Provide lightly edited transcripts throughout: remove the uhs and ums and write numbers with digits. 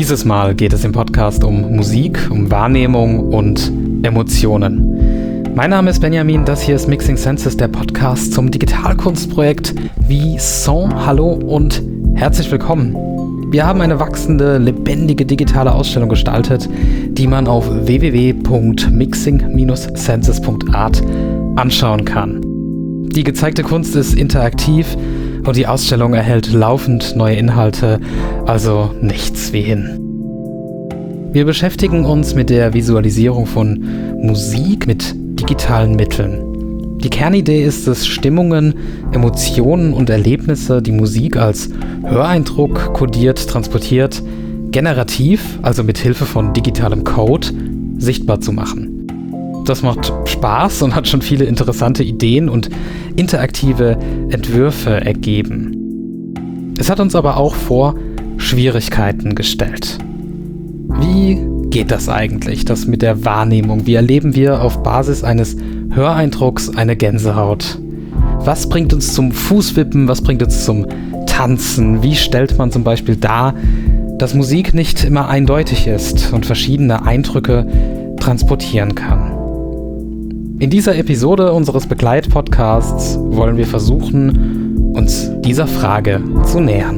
Dieses Mal geht es im Podcast um Musik, um Wahrnehmung und Emotionen. Mein Name ist Benjamin, das hier ist Mixing Senses, der Podcast zum Digitalkunstprojekt Wie Son. Hallo und herzlich willkommen. Wir haben eine wachsende, lebendige digitale Ausstellung gestaltet, die man auf www.mixing-senses.art anschauen kann. Die gezeigte Kunst ist interaktiv und die Ausstellung erhält laufend neue Inhalte, also nichts wie hin. Wir beschäftigen uns mit der Visualisierung von Musik mit digitalen Mitteln. Die Kernidee ist es, Stimmungen, Emotionen und Erlebnisse, die Musik als Höreindruck kodiert, transportiert, generativ, also mit Hilfe von digitalem Code, sichtbar zu machen. Das macht Spaß und hat schon viele interessante Ideen und interaktive Entwürfe ergeben. Es hat uns aber auch vor Schwierigkeiten gestellt. Wie geht das eigentlich, das mit der Wahrnehmung? Wie erleben wir auf Basis eines Höreindrucks eine Gänsehaut? Was bringt uns zum Fußwippen? Was bringt uns zum Tanzen? Wie stellt man zum Beispiel dar, dass Musik nicht immer eindeutig ist und verschiedene Eindrücke transportieren kann? In dieser Episode unseres Begleitpodcasts wollen wir versuchen, uns dieser Frage zu nähern.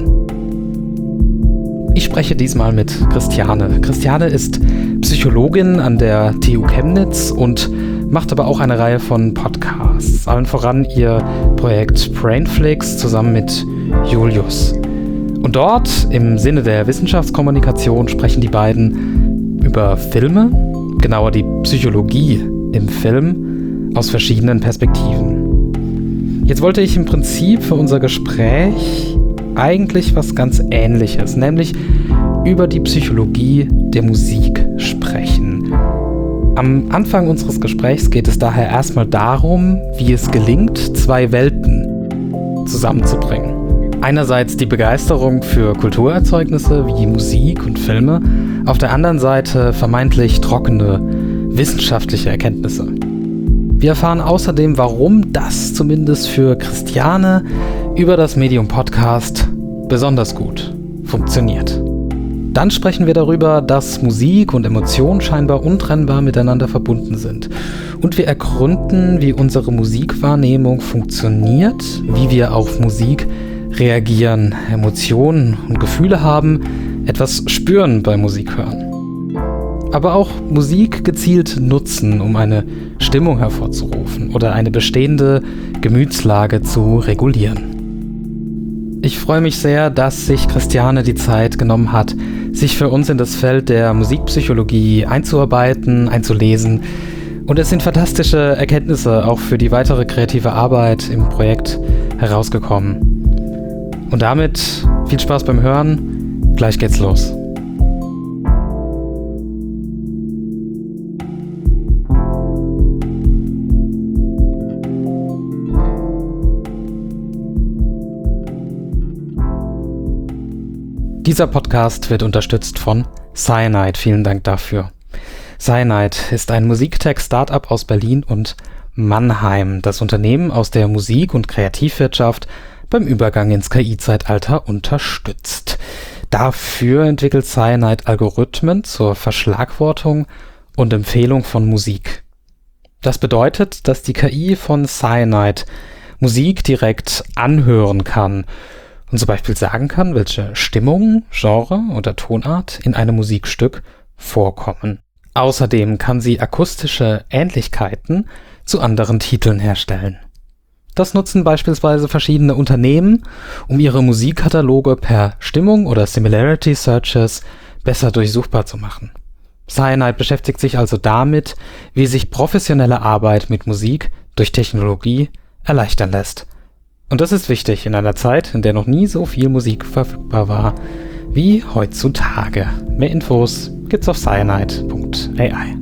Ich spreche diesmal mit Christiane. Christiane ist Psychologin an der TU Chemnitz und macht aber auch eine Reihe von Podcasts. Allen voran ihr Projekt Brainflix zusammen mit Julius. Und dort, im Sinne der Wissenschaftskommunikation, sprechen die beiden über Filme, genauer die Psychologie im Film, aus verschiedenen Perspektiven. Jetzt wollte ich im Prinzip für unser Gespräch eigentlich was ganz Ähnliches, nämlich über die Psychologie der Musik sprechen. Am Anfang unseres Gesprächs geht es daher erstmal darum, wie es gelingt, zwei Welten zusammenzubringen. Einerseits die Begeisterung für Kulturerzeugnisse wie Musik und Filme, auf der anderen Seite vermeintlich trockene wissenschaftliche Erkenntnisse. Wir erfahren außerdem, warum das zumindest für Christiane über das Medium Podcast besonders gut funktioniert. Dann sprechen wir darüber, dass Musik und Emotion scheinbar untrennbar miteinander verbunden sind. Und wir ergründen, wie unsere Musikwahrnehmung funktioniert, wie wir auf Musik reagieren, Emotionen und Gefühle haben, etwas spüren beim Musik hören. Aber auch Musik gezielt nutzen, um eine Stimmung hervorzurufen oder eine bestehende Gemütslage zu regulieren. Ich freue mich sehr, dass sich Christiane die Zeit genommen hat, sich für uns in das Feld der Musikpsychologie einzuarbeiten, einzulesen. Und es sind fantastische Erkenntnisse auch für die weitere kreative Arbeit im Projekt herausgekommen. Und damit viel Spaß beim Hören. Gleich geht's los. Dieser Podcast wird unterstützt von Cyanide. Vielen Dank dafür. Cyanide ist ein Musiktech-Startup aus Berlin und Mannheim, das Unternehmen aus der Musik- und Kreativwirtschaft beim Übergang ins KI-Zeitalter unterstützt. Dafür entwickelt Cyanide Algorithmen zur Verschlagwortung und Empfehlung von Musik. Das bedeutet, dass die KI von Cyanide Musik direkt anhören kann und zum Beispiel sagen kann, welche Stimmung, Genre oder Tonart in einem Musikstück vorkommen. Außerdem kann sie akustische Ähnlichkeiten zu anderen Titeln herstellen. Das nutzen beispielsweise verschiedene Unternehmen, um ihre Musikkataloge per Stimmung oder Similarity Searches besser durchsuchbar zu machen. Cyanide beschäftigt sich also damit, wie sich professionelle Arbeit mit Musik durch Technologie erleichtern lässt. Und das ist wichtig in einer Zeit, in der noch nie so viel Musik verfügbar war wie heutzutage. Mehr Infos gibt's auf cyanide.ai.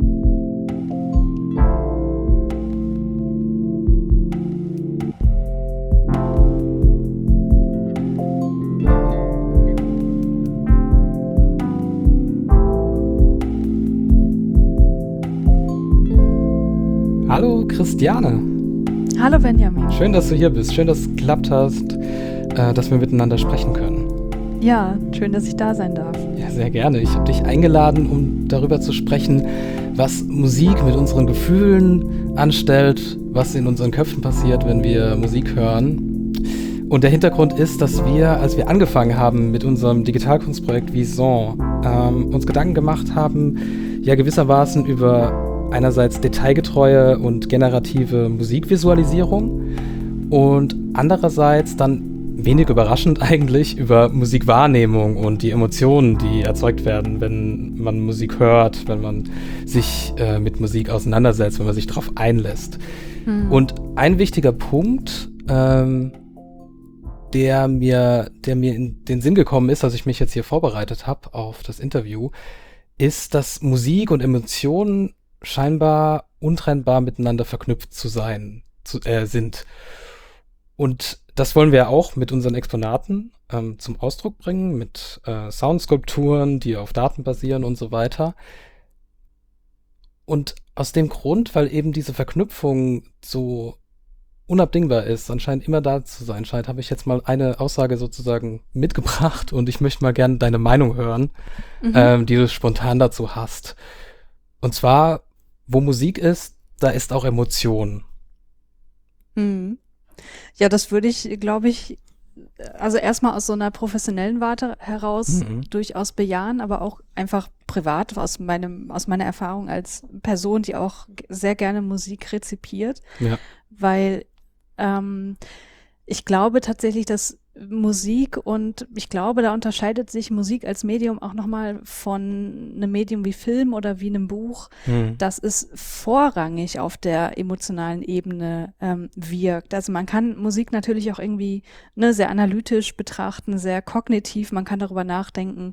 Hallo Christiane. Hallo Benjamin. Schön, dass du hier bist. Schön, dass es geklappt hast, dass wir miteinander sprechen können. Ja, schön, dass ich da sein darf. Ja, sehr gerne. Ich habe dich eingeladen, um darüber zu sprechen, was Musik mit unseren Gefühlen anstellt, was in unseren Köpfen passiert, wenn wir Musik hören. Und der Hintergrund ist, dass wir, als wir angefangen haben mit unserem Digitalkunstprojekt Vison, uns Gedanken gemacht haben, ja gewissermaßen über einerseits detailgetreue und generative Musikvisualisierung und andererseits dann wenig überraschend eigentlich über Musikwahrnehmung und die Emotionen, die erzeugt werden, wenn man Musik hört, wenn man sich mit Musik auseinandersetzt, wenn man sich darauf einlässt. Und ein wichtiger Punkt, der mir in den Sinn gekommen ist, als ich mich jetzt hier vorbereitet habe auf das Interview, ist, dass Musik und Emotionen scheinbar untrennbar miteinander verknüpft sind. Und das wollen wir auch mit unseren Exponaten zum Ausdruck bringen, mit Soundskulpturen, die auf Daten basieren und so weiter. Und aus dem Grund, weil eben diese Verknüpfung so unabdingbar ist, anscheinend immer da zu sein scheint, habe ich jetzt mal eine Aussage sozusagen mitgebracht und ich möchte mal gerne deine Meinung hören, die du spontan dazu hast. Und zwar, wo Musik ist, da ist auch Emotion. Ja, das würde ich, glaube ich, also erstmal aus so einer professionellen Warte heraus durchaus bejahen, aber auch einfach privat aus meiner Erfahrung als Person, die auch sehr gerne Musik rezipiert, weil ich glaube tatsächlich, dass Musik und ich glaube, da unterscheidet sich Musik als Medium auch nochmal von einem Medium wie Film oder wie einem Buch, das es vorrangig auf der emotionalen Ebene wirkt. Also man kann Musik natürlich auch irgendwie sehr analytisch betrachten, sehr kognitiv, man kann darüber nachdenken,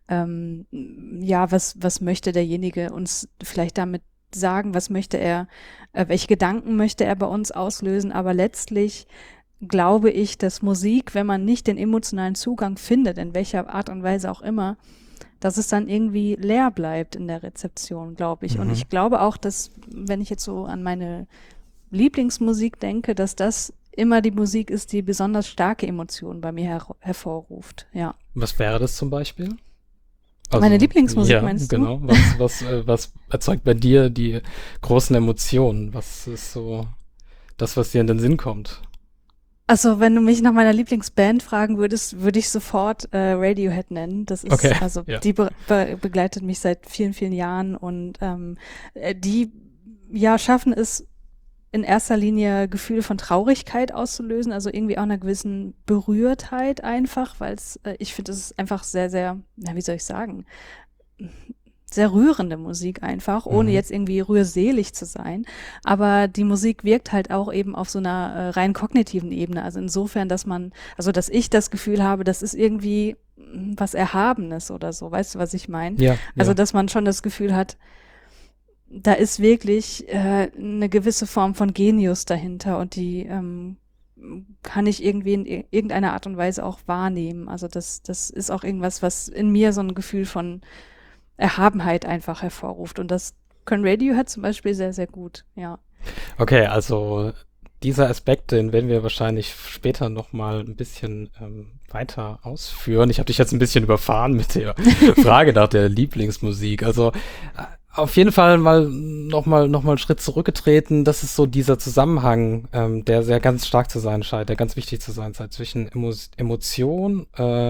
was möchte derjenige uns vielleicht damit sagen, was möchte er, welche Gedanken möchte er bei uns auslösen, aber letztlich glaube ich, dass Musik, wenn man nicht den emotionalen Zugang findet, in welcher Art und Weise auch immer, dass es dann irgendwie leer bleibt in der Rezeption, glaube ich. Und ich glaube auch, dass, wenn ich jetzt so an meine Lieblingsmusik denke, dass das immer die Musik ist, die besonders starke Emotionen bei mir hervorruft, ja. Was wäre das zum Beispiel? Also, meine Lieblingsmusik, meinst du? Genau. Was erzeugt bei dir die großen Emotionen? Was ist so das, was dir in den Sinn kommt? Also, wenn du mich nach meiner Lieblingsband fragen würdest, würde ich sofort Radiohead nennen. Das ist die begleitet mich seit vielen, vielen Jahren und die schaffen es in erster Linie Gefühle von Traurigkeit auszulösen, also irgendwie auch einer gewissen Berührtheit einfach, weil ich finde, es ist einfach sehr, sehr, wie soll ich sagen, sehr rührende Musik einfach, ohne jetzt irgendwie rührselig zu sein. Aber die Musik wirkt halt auch eben auf so einer rein kognitiven Ebene. Also insofern, dass ich das Gefühl habe, das ist irgendwie was Erhabenes oder so. Weißt du, was ich meine? Ja, also, dass man schon das Gefühl hat, da ist wirklich eine gewisse Form von Genius dahinter und die kann ich irgendwie in irgendeiner Art und Weise auch wahrnehmen. Also das ist auch irgendwas, was in mir so ein Gefühl von Erhabenheit einfach hervorruft. Und das können Radiohead zum Beispiel sehr, sehr gut, ja. Okay, also dieser Aspekt, den werden wir wahrscheinlich später nochmal ein bisschen weiter ausführen. Ich habe dich jetzt ein bisschen überfahren mit der Frage nach der Lieblingsmusik. Also auf jeden Fall noch mal einen Schritt zurückgetreten. Das ist so dieser Zusammenhang, der sehr ganz stark zu sein scheint, der ganz wichtig zu sein scheint zwischen Emotion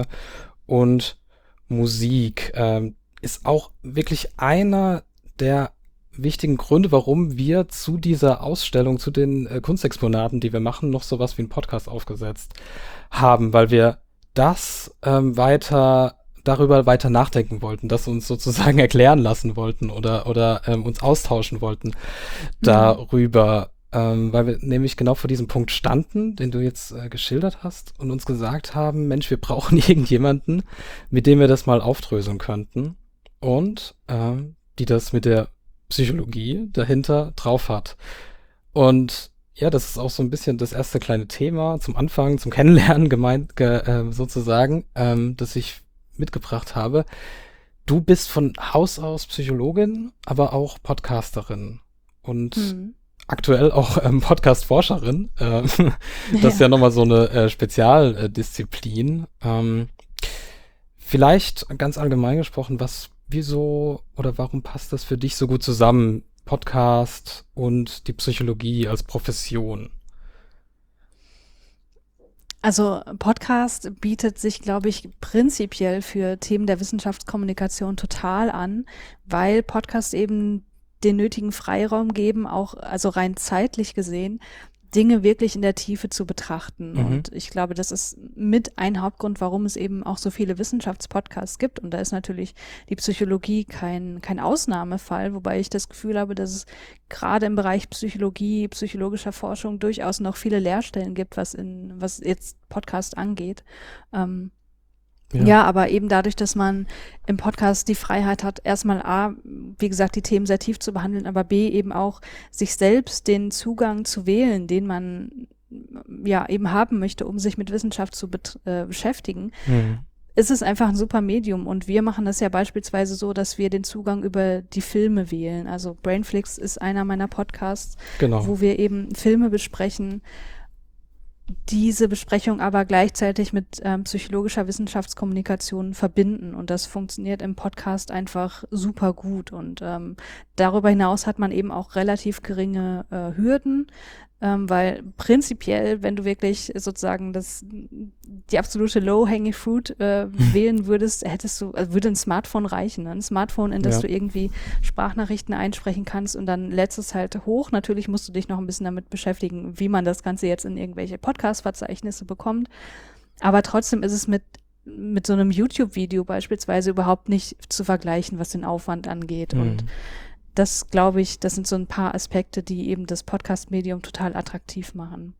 und Musik. Ist auch wirklich einer der wichtigen Gründe, warum wir zu dieser Ausstellung, zu den Kunstexponaten, die wir machen, noch sowas wie einen Podcast aufgesetzt haben, weil wir das darüber weiter nachdenken wollten, das uns sozusagen erklären lassen wollten oder uns austauschen wollten darüber, weil wir nämlich genau vor diesem Punkt standen, den du jetzt geschildert hast und uns gesagt haben, Mensch, wir brauchen irgendjemanden, mit dem wir das mal aufdröseln könnten und die das mit der Psychologie dahinter drauf hat. Und ja, das ist auch so ein bisschen das erste kleine Thema zum Anfang, zum Kennenlernen sozusagen, das ich mitgebracht habe. Du bist von Haus aus Psychologin, aber auch Podcasterin und aktuell auch Podcast-Forscherin. Das ist ja nochmal so eine Spezialdisziplin. Vielleicht ganz allgemein gesprochen, wieso oder warum passt das für dich so gut zusammen, Podcast und die Psychologie als Profession? Also Podcast bietet sich, glaube ich, prinzipiell für Themen der Wissenschaftskommunikation total an, weil Podcasts eben den nötigen Freiraum geben, auch also rein zeitlich gesehen, Dinge wirklich in der Tiefe zu betrachten. Und ich glaube, das ist mit ein Hauptgrund, warum es eben auch so viele Wissenschaftspodcasts gibt. Und da ist natürlich die Psychologie kein Ausnahmefall, wobei ich das Gefühl habe, dass es gerade im Bereich Psychologie, psychologischer Forschung durchaus noch viele Leerstellen gibt, was jetzt Podcast angeht. Ja, aber eben dadurch, dass man im Podcast die Freiheit hat, erstmal A, wie gesagt, die Themen sehr tief zu behandeln, aber B, eben auch sich selbst den Zugang zu wählen, den man ja eben haben möchte, um sich mit Wissenschaft zu beschäftigen, ist es einfach ein super Medium. Und wir machen das ja beispielsweise so, dass wir den Zugang über die Filme wählen. Also Brainflix ist einer meiner Podcasts, wo wir eben Filme besprechen, diese Besprechung aber gleichzeitig mit psychologischer Wissenschaftskommunikation verbinden. Und das funktioniert im Podcast einfach super gut. Und darüber hinaus hat man eben auch relativ geringe Hürden, weil prinzipiell, wenn du wirklich sozusagen die absolute low-hanging fruit wählen würdest, würde ein Smartphone reichen. Ne? Ein Smartphone, in das du irgendwie Sprachnachrichten einsprechen kannst und dann lädst es halt hoch. Natürlich musst du dich noch ein bisschen damit beschäftigen, wie man das Ganze jetzt in irgendwelche Podcast-Verzeichnisse bekommt. Aber trotzdem ist es mit so einem YouTube-Video beispielsweise überhaupt nicht zu vergleichen, was den Aufwand angeht. Und das, glaube ich, das sind so ein paar Aspekte, die eben das Podcast-Medium total attraktiv machen.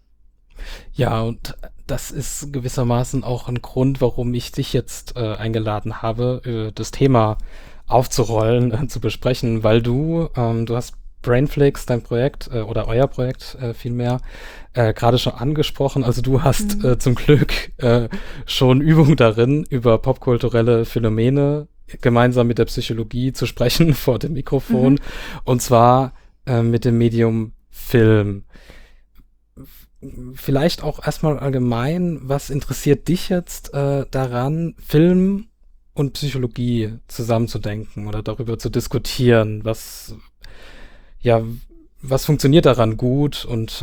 Ja, und das ist gewissermaßen auch ein Grund, warum ich dich jetzt eingeladen habe, das Thema aufzurollen, zu besprechen, weil du hast Brainflix, dein Projekt oder euer Projekt vielmehr, gerade schon angesprochen. Also du hast zum Glück schon Übung darin, über popkulturelle Phänomene gemeinsam mit der Psychologie zu sprechen vor dem Mikrofon, und zwar mit dem Medium Film. Vielleicht auch erstmal allgemein, was interessiert dich jetzt daran, Film und Psychologie zusammenzudenken oder darüber zu diskutieren? Was funktioniert daran gut und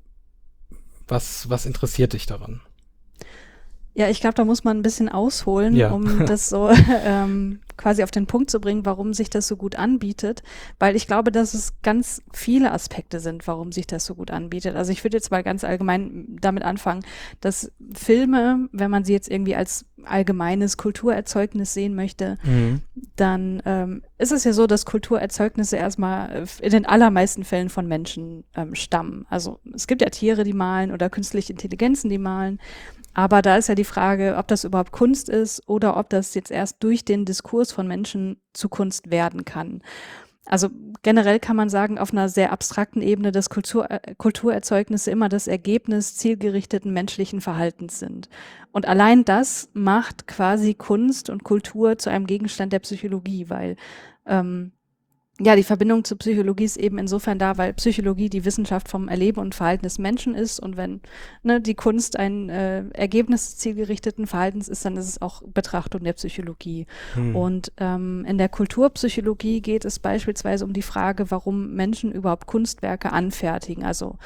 was interessiert dich daran? Ja, ich glaube, da muss man ein bisschen ausholen, um das so quasi auf den Punkt zu bringen, warum sich das so gut anbietet, weil ich glaube, dass es ganz viele Aspekte sind, warum sich das so gut anbietet. Also ich würde jetzt mal ganz allgemein damit anfangen, dass Filme, wenn man sie jetzt irgendwie als allgemeines Kulturerzeugnis sehen möchte, dann ist es ja so, dass Kulturerzeugnisse erstmal in den allermeisten Fällen von Menschen stammen. Also es gibt ja Tiere, die malen oder künstliche Intelligenzen, die malen. Aber da ist ja die Frage, ob das überhaupt Kunst ist oder ob das jetzt erst durch den Diskurs von Menschen zu Kunst werden kann. Also generell kann man sagen, auf einer sehr abstrakten Ebene, dass Kulturerzeugnisse immer das Ergebnis zielgerichteten menschlichen Verhaltens sind. Und allein das macht quasi Kunst und Kultur zu einem Gegenstand der Psychologie, weil die Verbindung zur Psychologie ist eben insofern da, weil Psychologie die Wissenschaft vom Erleben und Verhalten des Menschen ist, und wenn die Kunst ein Ergebnis des zielgerichteten Verhaltens ist, dann ist es auch Betrachtung der Psychologie. Und in der Kulturpsychologie geht es beispielsweise um die Frage, warum Menschen überhaupt Kunstwerke anfertigen. Also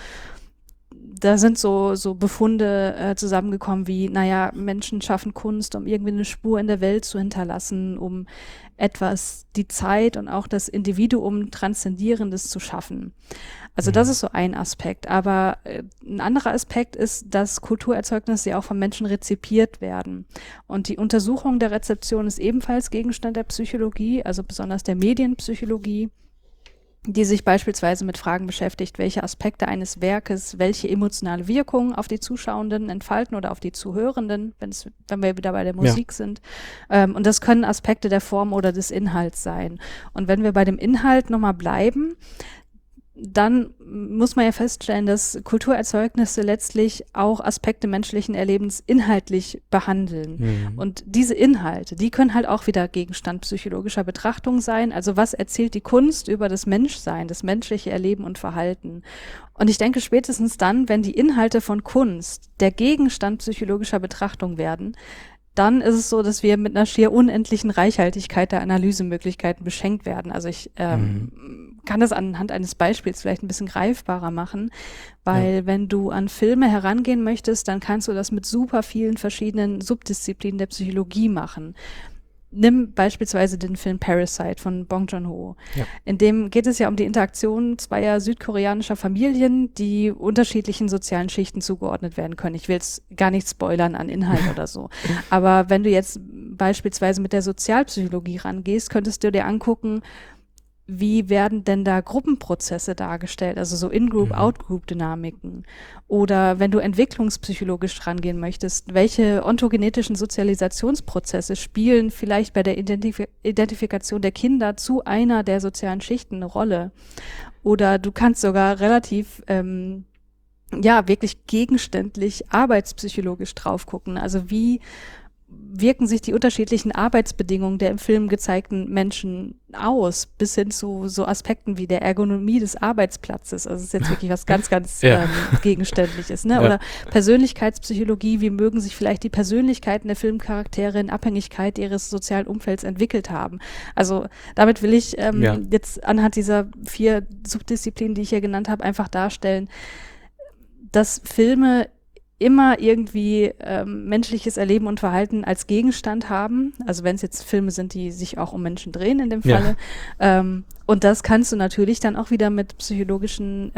da sind so Befunde zusammengekommen wie, Menschen schaffen Kunst, um irgendwie eine Spur in der Welt zu hinterlassen, um etwas, die Zeit und auch das Individuum Transzendierendes zu schaffen. Also das ist so ein Aspekt. Aber ein anderer Aspekt ist, dass Kulturerzeugnisse ja auch von Menschen rezipiert werden. Und die Untersuchung der Rezeption ist ebenfalls Gegenstand der Psychologie, also besonders der Medienpsychologie, die sich beispielsweise mit Fragen beschäftigt, welche Aspekte eines Werkes, welche emotionale Wirkung auf die Zuschauenden entfalten oder auf die Zuhörenden, wenn wir wieder bei der Musik sind. Und das können Aspekte der Form oder des Inhalts sein. Und wenn wir bei dem Inhalt nochmal bleiben, dann muss man ja feststellen, dass Kulturerzeugnisse letztlich auch Aspekte menschlichen Erlebens inhaltlich behandeln. Und diese Inhalte, die können halt auch wieder Gegenstand psychologischer Betrachtung sein. Also was erzählt die Kunst über das Menschsein, das menschliche Erleben und Verhalten? Und ich denke, spätestens dann, wenn die Inhalte von Kunst der Gegenstand psychologischer Betrachtung werden, dann ist es so, dass wir mit einer schier unendlichen Reichhaltigkeit der Analysemöglichkeiten beschenkt werden. Also ich kann das anhand eines Beispiels vielleicht ein bisschen greifbarer machen, weil wenn du an Filme herangehen möchtest, dann kannst du das mit super vielen verschiedenen Subdisziplinen der Psychologie machen. Nimm beispielsweise den Film Parasite von Bong Joon-ho. Ja. In dem geht es ja um die Interaktion zweier südkoreanischer Familien, die unterschiedlichen sozialen Schichten zugeordnet werden können. Ich will jetzt gar nicht spoilern an Inhalt oder so. Aber wenn du jetzt beispielsweise mit der Sozialpsychologie rangehst, könntest du dir angucken, wie werden denn da Gruppenprozesse dargestellt, also so In-Group, Out-Group-Dynamiken? Oder wenn du entwicklungspsychologisch rangehen möchtest, welche ontogenetischen Sozialisationsprozesse spielen vielleicht bei der Identifikation der Kinder zu einer der sozialen Schichten eine Rolle? Oder du kannst sogar relativ wirklich gegenständlich arbeitspsychologisch drauf gucken. Also wie wirken sich die unterschiedlichen Arbeitsbedingungen der im Film gezeigten Menschen aus, bis hin zu so Aspekten wie der Ergonomie des Arbeitsplatzes. Also es ist jetzt wirklich was ganz, ganz Gegenständliches. Ne? Ja. Oder Persönlichkeitspsychologie, wie mögen sich vielleicht die Persönlichkeiten der Filmcharaktere in Abhängigkeit ihres sozialen Umfelds entwickelt haben. Also damit will ich jetzt anhand dieser 4 Subdisziplinen, die ich hier genannt habe, einfach darstellen, dass Filme immer irgendwie menschliches Erleben und Verhalten als Gegenstand haben. Also wenn es jetzt Filme sind, die sich auch um Menschen drehen in dem Falle. Ja. Und das kannst du natürlich dann auch wieder mit psychologischen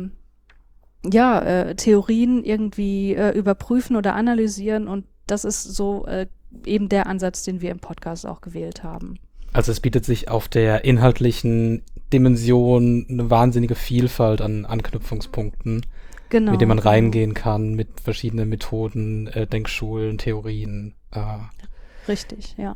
Theorien irgendwie überprüfen oder analysieren. Und das ist so eben der Ansatz, den wir im Podcast auch gewählt haben. Also es bietet sich auf der inhaltlichen Dimension eine wahnsinnige Vielfalt an Anknüpfungspunkten. Genau, mit dem man reingehen kann, mit verschiedenen Methoden, Denkschulen, Theorien. Richtig, ja.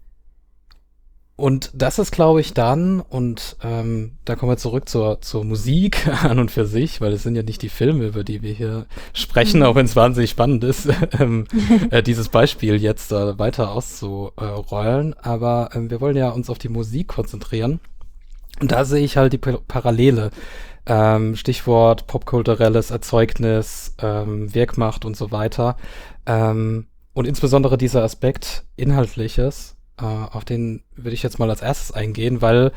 Und das ist, glaube ich, dann, und da kommen wir zurück zur Musik an und für sich, weil es sind ja nicht die Filme, über die wir hier sprechen, auch wenn es wahnsinnig spannend ist, dieses Beispiel jetzt weiter auszurollen. Aber wir wollen ja uns auf die Musik konzentrieren. Und da sehe ich halt die Parallele. Stichwort popkulturelles Erzeugnis, Wirkmacht und so weiter. Und insbesondere dieser Aspekt Inhaltliches, auf den würde ich jetzt mal als erstes eingehen, weil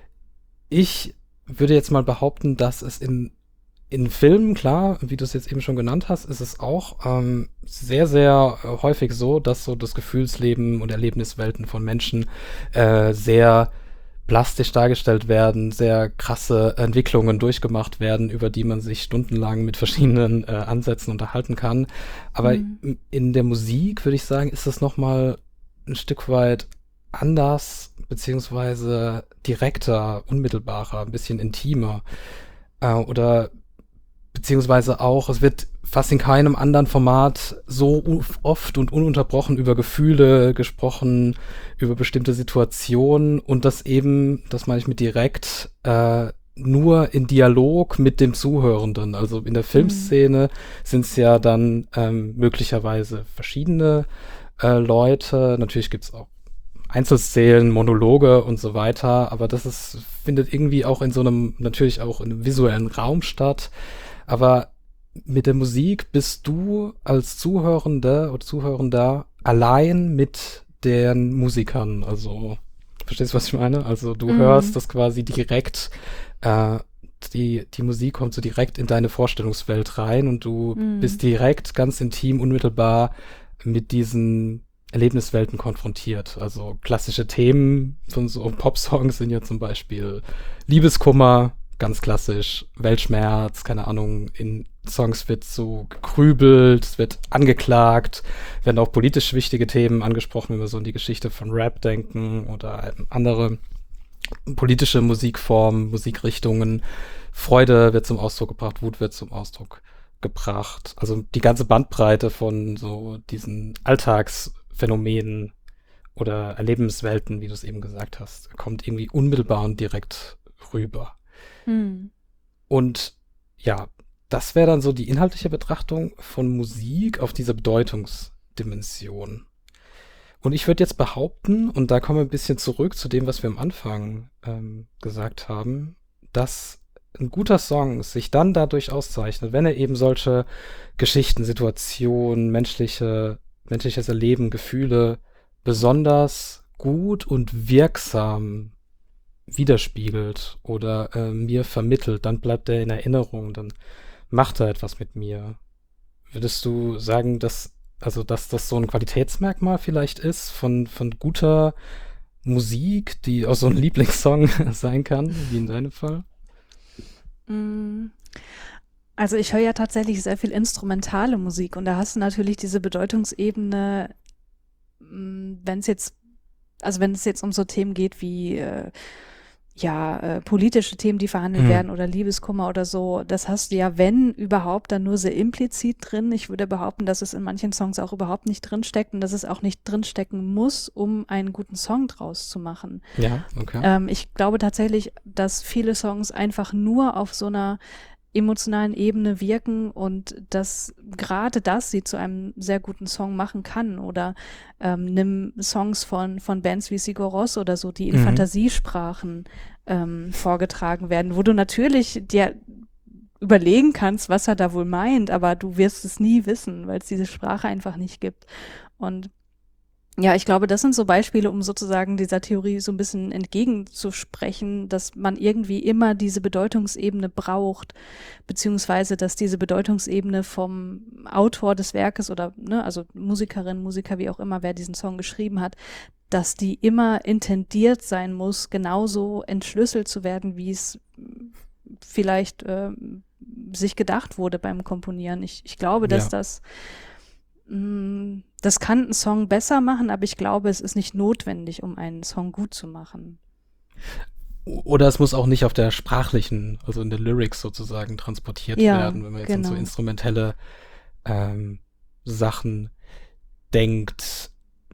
ich würde jetzt mal behaupten, dass es in Filmen, klar, wie du es jetzt eben schon genannt hast, ist es auch sehr, sehr häufig so, dass so das Gefühlsleben und Erlebniswelten von Menschen sehr plastisch dargestellt werden, sehr krasse Entwicklungen durchgemacht werden, über die man sich stundenlang mit verschiedenen Ansätzen unterhalten kann. Aber in der Musik, würde ich sagen, ist das nochmal ein Stück weit anders, beziehungsweise direkter, unmittelbarer, ein bisschen intimer. Oder beziehungsweise auch, es wird fast in keinem anderen Format so oft und ununterbrochen über Gefühle gesprochen, über bestimmte Situationen und das meine ich mit direkt, nur in Dialog mit dem Zuhörenden. Also in der Filmszene sind es ja dann möglicherweise verschiedene Leute. Natürlich gibt es auch Einzelszenen, Monologe und so weiter, aber findet irgendwie auch natürlich auch in einem visuellen Raum statt. Aber mit der Musik bist du als Zuhörende oder Zuhörender allein mit den Musikern. Also, verstehst du, was ich meine? Also du hörst das quasi direkt, die Musik kommt so direkt in deine Vorstellungswelt rein und du bist direkt ganz intim, unmittelbar mit diesen Erlebniswelten konfrontiert. Also klassische Themen von so Popsongs sind ja zum Beispiel Liebeskummer, ganz klassisch, Weltschmerz, keine Ahnung, in Songs wird so gegrübelt, es wird angeklagt, werden auch politisch wichtige Themen angesprochen, wenn wir so in die Geschichte von Rap denken oder andere politische Musikformen, Musikrichtungen. Freude wird zum Ausdruck gebracht, Wut wird zum Ausdruck gebracht. Also die ganze Bandbreite von so diesen Alltagsphänomenen oder Erlebenswelten, wie du es eben gesagt hast, kommt irgendwie unmittelbar und direkt rüber. Und ja, das wäre dann so die inhaltliche Betrachtung von Musik auf dieser Bedeutungsdimension. Und ich würde jetzt behaupten, und da kommen wir ein bisschen zurück zu dem, was wir am Anfang gesagt haben, dass ein guter Song sich dann dadurch auszeichnet, wenn er eben solche Geschichten, Situationen, menschliche menschliches Erleben, Gefühle besonders gut und wirksam widerspiegelt oder mir vermittelt, dann bleibt er in Erinnerung, dann macht er etwas mit mir. Würdest du sagen, dass das so ein Qualitätsmerkmal vielleicht ist von guter Musik, die auch so ein Lieblingssong sein kann, wie in deinem Fall? Also ich höre ja tatsächlich sehr viel instrumentale Musik und da hast du natürlich diese Bedeutungsebene, wenn es jetzt um so Themen geht wie politische Themen, die verhandelt werden oder Liebeskummer oder so, das hast du ja, wenn überhaupt, dann nur sehr implizit drin. Ich würde behaupten, dass es in manchen Songs auch überhaupt nicht drinsteckt und dass es auch nicht drinstecken muss, um einen guten Song draus zu machen. Ja, okay. Ich glaube tatsächlich, dass viele Songs einfach nur auf so einer emotionalen Ebene wirken und dass gerade das sie zu einem sehr guten Song machen kann. Oder nimm Songs von Bands wie Sigur Rós oder so, die in Fantasiesprachen vorgetragen werden, wo du natürlich dir überlegen kannst, was er da wohl meint, aber du wirst es nie wissen, weil es diese Sprache einfach nicht gibt. Und ja, ich glaube, das sind so Beispiele, um sozusagen dieser Theorie so ein bisschen entgegenzusprechen, dass man irgendwie immer diese Bedeutungsebene braucht, beziehungsweise, dass diese Bedeutungsebene vom Autor des Werkes oder, also Musikerin, Musiker, wie auch immer, wer diesen Song geschrieben hat, dass die immer intendiert sein muss, genauso entschlüsselt zu werden, wie es vielleicht sich gedacht wurde beim Komponieren. Ich glaube, dass das kann einen Song besser machen, aber ich glaube, es ist nicht notwendig, um einen Song gut zu machen. Oder es muss auch nicht auf der sprachlichen, also in der Lyrics sozusagen transportiert werden, wenn man jetzt an so instrumentelle Sachen denkt.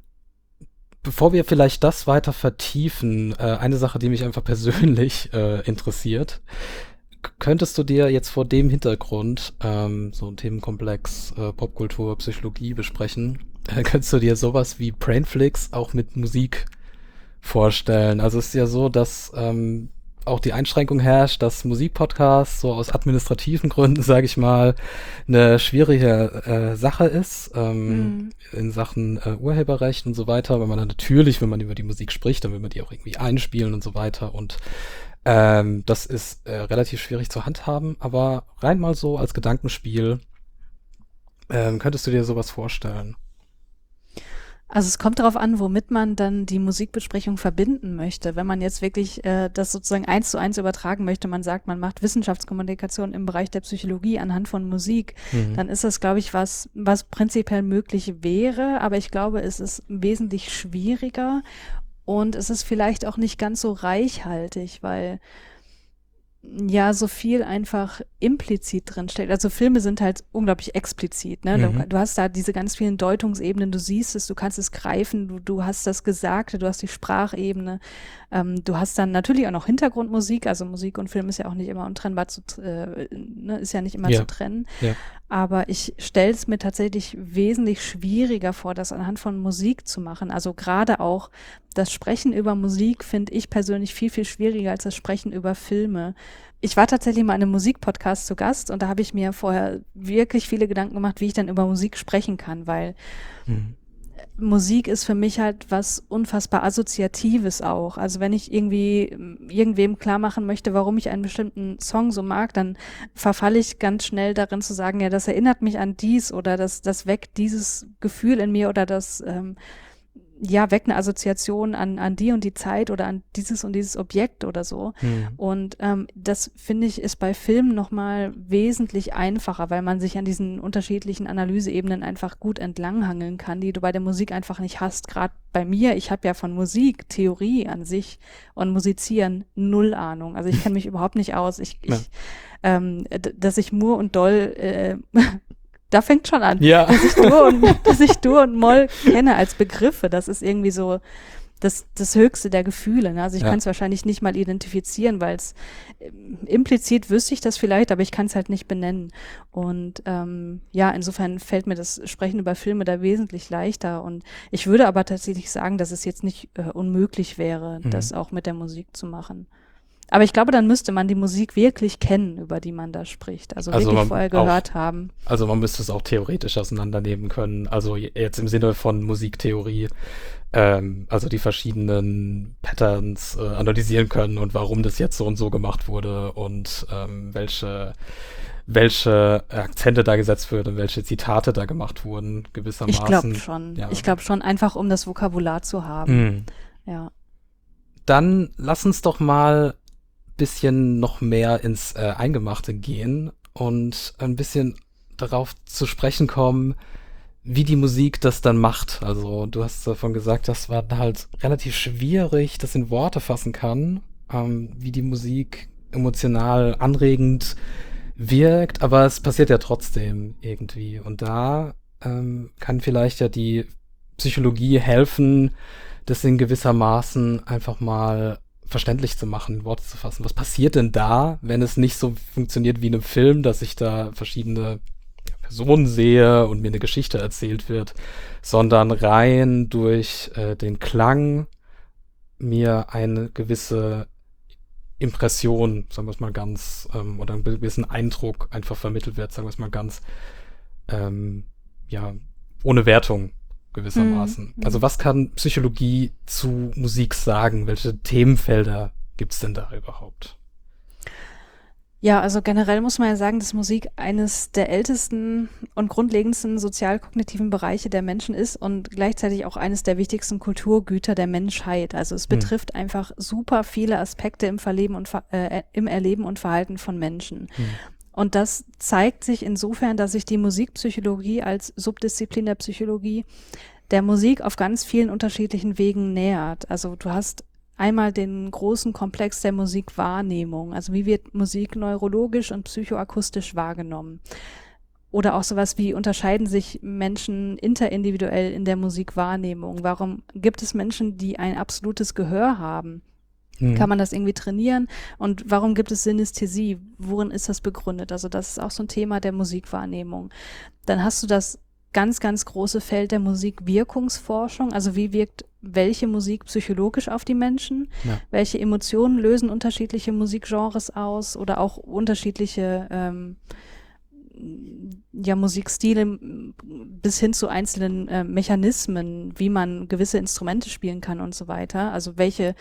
Bevor wir vielleicht das weiter vertiefen, eine Sache, die mich einfach persönlich interessiert. Könntest du dir jetzt vor dem Hintergrund so ein Themenkomplex Popkultur, Psychologie besprechen? Könntest du dir sowas wie Brainflix auch mit Musik vorstellen? Also es ist ja so, dass auch die Einschränkung herrscht, dass Musikpodcasts so aus administrativen Gründen, sage ich mal, eine schwierige Sache ist in Sachen Urheberrecht und so weiter. Weil man dann natürlich, wenn man über die Musik spricht, dann will man die auch irgendwie einspielen und so weiter und das ist relativ schwierig zu handhaben, aber rein mal so als Gedankenspiel, könntest du dir sowas vorstellen? Also es kommt darauf an, womit man dann die Musikbesprechung verbinden möchte. Wenn man jetzt wirklich das sozusagen 1:1 übertragen möchte, man sagt, man macht Wissenschaftskommunikation im Bereich der Psychologie anhand von Musik, dann ist das, glaube ich, was prinzipiell möglich wäre, aber ich glaube, es ist wesentlich schwieriger. Und es ist vielleicht auch nicht ganz so reichhaltig, weil ja so viel einfach implizit drinsteckt. Also Filme sind halt unglaublich explizit, ne? Du hast da diese ganz vielen Deutungsebenen, du siehst es, du kannst es greifen, du hast das Gesagte, du hast die Sprachebene, du hast dann natürlich auch noch Hintergrundmusik, also Musik und Film ist ja auch nicht immer untrennbar ist ja nicht immer zu trennen. Ja. Aber ich stelle es mir tatsächlich wesentlich schwieriger vor, das anhand von Musik zu machen. Also gerade auch das Sprechen über Musik finde ich persönlich viel, viel schwieriger als das Sprechen über Filme. Ich war tatsächlich mal in einem Musikpodcast zu Gast und da habe ich mir vorher wirklich viele Gedanken gemacht, wie ich dann über Musik sprechen kann, weil Musik ist für mich halt was unfassbar Assoziatives auch. Also wenn ich irgendwie irgendwem klar machen möchte, warum ich einen bestimmten Song so mag, dann verfalle ich ganz schnell darin zu sagen, ja, das erinnert mich an dies oder das weckt dieses Gefühl in mir oder das weckt eine Assoziation an die und die Zeit oder an dieses und dieses Objekt oder so. Und das, finde ich, ist bei Filmen nochmal wesentlich einfacher, weil man sich an diesen unterschiedlichen Analyseebenen einfach gut entlanghangeln kann, die du bei der Musik einfach nicht hast. Gerade bei mir, ich habe ja von Musik, Theorie an sich und Musizieren null Ahnung. Also ich kenne mich überhaupt nicht aus. Dass ich Mur und Doll da fängt schon an, dass ich Dur und Moll kenne als Begriffe. Das ist irgendwie so das Höchste der Gefühle. Ne? Also ich kann es wahrscheinlich nicht mal identifizieren, weil es implizit wüsste ich das vielleicht, aber ich kann es halt nicht benennen. Und insofern fällt mir das Sprechen über Filme da wesentlich leichter. Und ich würde aber tatsächlich sagen, dass es jetzt nicht unmöglich wäre, das auch mit der Musik zu machen. Aber ich glaube, dann müsste man die Musik wirklich kennen, über die man da spricht. Also wirklich vorher gehört haben. Also man müsste es auch theoretisch auseinandernehmen können. Also jetzt im Sinne von Musiktheorie, also die verschiedenen Patterns analysieren können und warum das jetzt so und so gemacht wurde und welche Akzente da gesetzt wurden, welche Zitate da gemacht wurden, gewissermaßen. Ich glaube schon. Ja. Ich glaube schon, einfach um das Vokabular zu haben. Ja. Dann lass uns doch mal ein bisschen noch mehr ins Eingemachte gehen und ein bisschen darauf zu sprechen kommen, wie die Musik das dann macht. Also du hast davon gesagt, das war halt relativ schwierig, das in Worte fassen kann, wie die Musik emotional anregend wirkt, aber es passiert ja trotzdem irgendwie. Und da kann vielleicht ja die Psychologie helfen, das in gewissermaßen einfach mal verständlich zu machen, in Worte zu fassen. Was passiert denn da, wenn es nicht so funktioniert wie in einem Film, dass ich da verschiedene Personen sehe und mir eine Geschichte erzählt wird, sondern rein durch den Klang mir eine gewisse Impression, sagen wir es mal ganz, oder einen gewissen Eindruck einfach vermittelt wird, sagen wir es mal ganz, ohne Wertung gewissermaßen. Also was kann Psychologie zu Musik sagen? Welche Themenfelder gibt es denn da überhaupt? Ja, also generell muss man ja sagen, dass Musik eines der ältesten und grundlegendsten sozial-kognitiven Bereiche der Menschen ist und gleichzeitig auch eines der wichtigsten Kulturgüter der Menschheit. Also es betrifft einfach super viele Aspekte im Erleben und Verhalten von Menschen. Und das zeigt sich insofern, dass sich die Musikpsychologie als Subdisziplin der Psychologie der Musik auf ganz vielen unterschiedlichen Wegen nähert. Also du hast einmal den großen Komplex der Musikwahrnehmung, also wie wird Musik neurologisch und psychoakustisch wahrgenommen? Oder auch sowas wie, unterscheiden sich Menschen interindividuell in der Musikwahrnehmung? Warum gibt es Menschen, die ein absolutes Gehör haben? Kann man das irgendwie trainieren? Und warum gibt es Synästhesie? Worin ist das begründet? Also das ist auch so ein Thema der Musikwahrnehmung. Dann hast du das ganz, ganz große Feld der Musikwirkungsforschung. Also wie wirkt welche Musik psychologisch auf die Menschen? Ja. Welche Emotionen lösen unterschiedliche Musikgenres aus oder auch unterschiedliche Musikstile bis hin zu einzelnen Mechanismen, wie man gewisse Instrumente spielen kann und so weiter. Also welche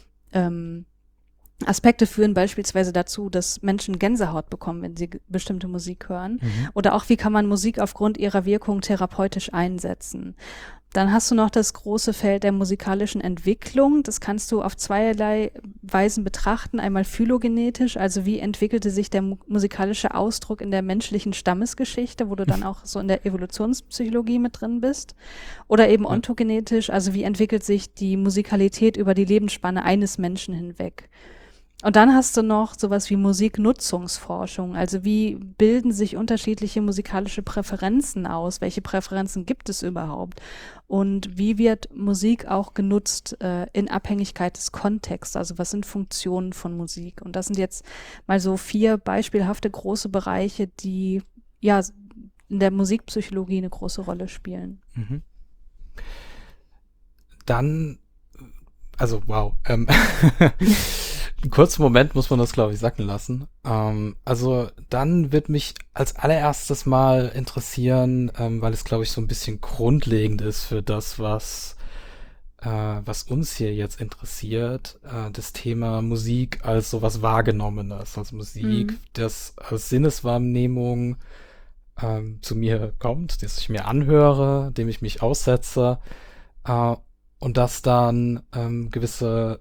Aspekte führen beispielsweise dazu, dass Menschen Gänsehaut bekommen, wenn sie bestimmte Musik hören. Oder auch, wie kann man Musik aufgrund ihrer Wirkung therapeutisch einsetzen. Dann hast du noch das große Feld der musikalischen Entwicklung. Das kannst du auf zweierlei Weisen betrachten. Einmal phylogenetisch, also wie entwickelte sich der musikalische Ausdruck in der menschlichen Stammesgeschichte, wo du dann auch so in der Evolutionspsychologie mit drin bist. Oder eben ontogenetisch, also wie entwickelt sich die Musikalität über die Lebensspanne eines Menschen hinweg. Und dann hast du noch sowas wie Musiknutzungsforschung, also wie bilden sich unterschiedliche musikalische Präferenzen aus, welche Präferenzen gibt es überhaupt und wie wird Musik auch genutzt in Abhängigkeit des Kontexts, also was sind Funktionen von Musik. Und das sind jetzt mal so 4 beispielhafte große Bereiche, die ja in der Musikpsychologie eine große Rolle spielen. Dann, also wow, einen kurzen Moment muss man das, glaube ich, sacken lassen. Also dann wird mich als allererstes mal interessieren, weil es, glaube ich, so ein bisschen grundlegend ist für das, was uns hier jetzt interessiert, das Thema Musik als sowas Wahrgenommenes, als Musik, das als Sinneswahrnehmung zu mir kommt, das ich mir anhöre, dem ich mich aussetze und das dann gewisse,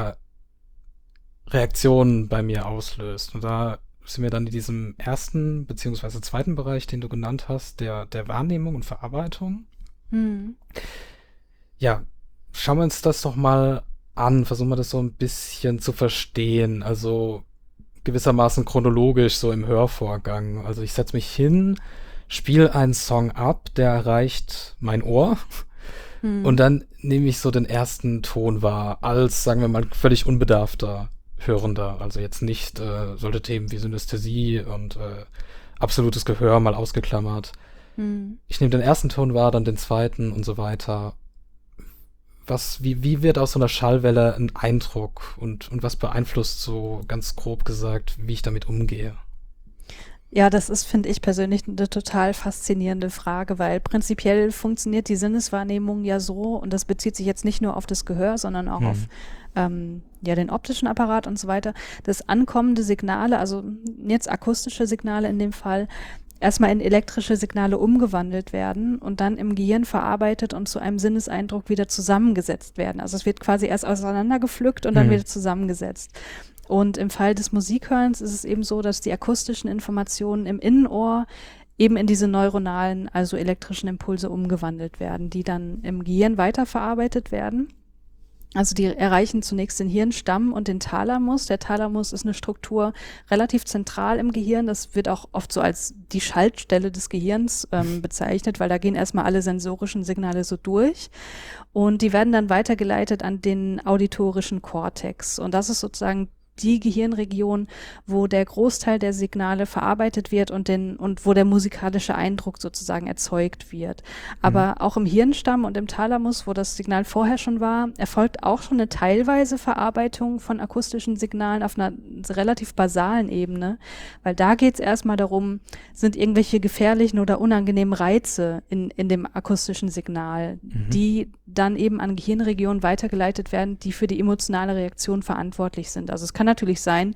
Reaktionen bei mir auslöst. Und da sind wir dann in diesem ersten beziehungsweise zweiten Bereich, den du genannt hast, der Wahrnehmung und Verarbeitung. Ja, schauen wir uns das doch mal an, versuchen wir das so ein bisschen zu verstehen, also gewissermaßen chronologisch so im Hörvorgang. Also ich setze mich hin, spiele einen Song ab, der erreicht mein Ohr und dann nehme ich so den ersten Ton wahr, als, sagen wir mal, völlig unbedarfter Hörender, also jetzt nicht solche Themen wie Synästhesie und absolutes Gehör mal ausgeklammert. Ich nehme den ersten Ton wahr, dann den zweiten und so weiter. wie wird aus so einer Schallwelle ein Eindruck und was beeinflusst, so ganz grob gesagt, wie ich damit umgehe? Ja, das ist, finde ich persönlich, eine total faszinierende Frage, weil prinzipiell funktioniert die Sinneswahrnehmung ja so, und das bezieht sich jetzt nicht nur auf das Gehör, sondern auch auf den optischen Apparat und so weiter, dass ankommende Signale, also jetzt akustische Signale in dem Fall, erstmal in elektrische Signale umgewandelt werden und dann im Gehirn verarbeitet und zu einem Sinneseindruck wieder zusammengesetzt werden. Also es wird quasi erst auseinandergepflückt und dann wieder zusammengesetzt. Und im Fall des Musikhörens ist es eben so, dass die akustischen Informationen im Innenohr eben in diese neuronalen, also elektrischen Impulse umgewandelt werden, die dann im Gehirn weiterverarbeitet werden. Also die erreichen zunächst den Hirnstamm und den Thalamus. Der Thalamus ist eine Struktur relativ zentral im Gehirn. Das wird auch oft so als die Schaltstelle des Gehirns bezeichnet, weil da gehen erstmal alle sensorischen Signale so durch. Und die werden dann weitergeleitet an den auditorischen Kortex. Und das ist sozusagen die Gehirnregion, wo der Großteil der Signale verarbeitet wird und wo der musikalische Eindruck sozusagen erzeugt wird. Aber auch im Hirnstamm und im Thalamus, wo das Signal vorher schon war, erfolgt auch schon eine teilweise Verarbeitung von akustischen Signalen auf einer relativ basalen Ebene, weil da geht es erstmal darum, sind irgendwelche gefährlichen oder unangenehmen Reize in dem akustischen Signal, die dann eben an Gehirnregionen weitergeleitet werden, die für die emotionale Reaktion verantwortlich sind. Also es kann natürlich sein,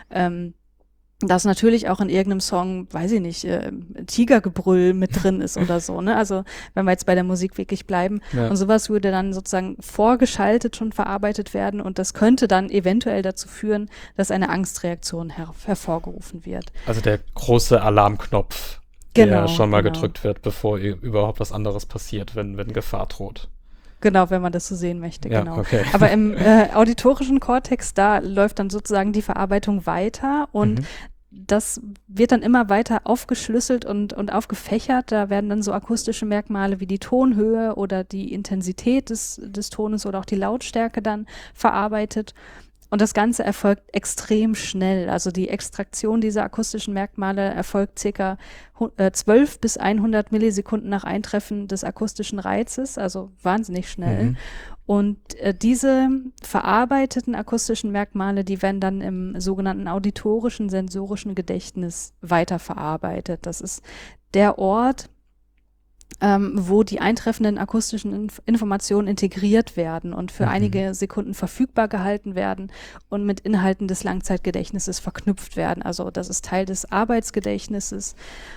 dass natürlich auch in irgendeinem Song, weiß ich nicht, Tigergebrüll mit drin ist oder so, ne? Also wenn wir jetzt bei der Musik wirklich bleiben. Ja. Und sowas würde dann sozusagen vorgeschaltet schon verarbeitet werden und das könnte dann eventuell dazu führen, dass eine Angstreaktion hervorgerufen wird. Also der große Alarmknopf, der schon mal gedrückt wird, bevor überhaupt was anderes passiert, wenn Gefahr droht. Genau, wenn man das so sehen möchte, ja, genau. Okay. Aber im auditorischen Kortex, da läuft dann sozusagen die Verarbeitung weiter und das wird dann immer weiter aufgeschlüsselt und aufgefächert. Da werden dann so akustische Merkmale wie die Tonhöhe oder die Intensität des Tones oder auch die Lautstärke dann verarbeitet. Und das Ganze erfolgt extrem schnell. Also die Extraktion dieser akustischen Merkmale erfolgt circa 12 bis 100 Millisekunden nach Eintreffen des akustischen Reizes, also wahnsinnig schnell. Und diese verarbeiteten akustischen Merkmale, die werden dann im sogenannten auditorischen sensorischen Gedächtnis weiterverarbeitet. Das ist der Ort, wo die eintreffenden akustischen Informationen integriert werden und für einige Sekunden verfügbar gehalten werden und mit Inhalten des Langzeitgedächtnisses verknüpft werden. Also das ist Teil des Arbeitsgedächtnisses.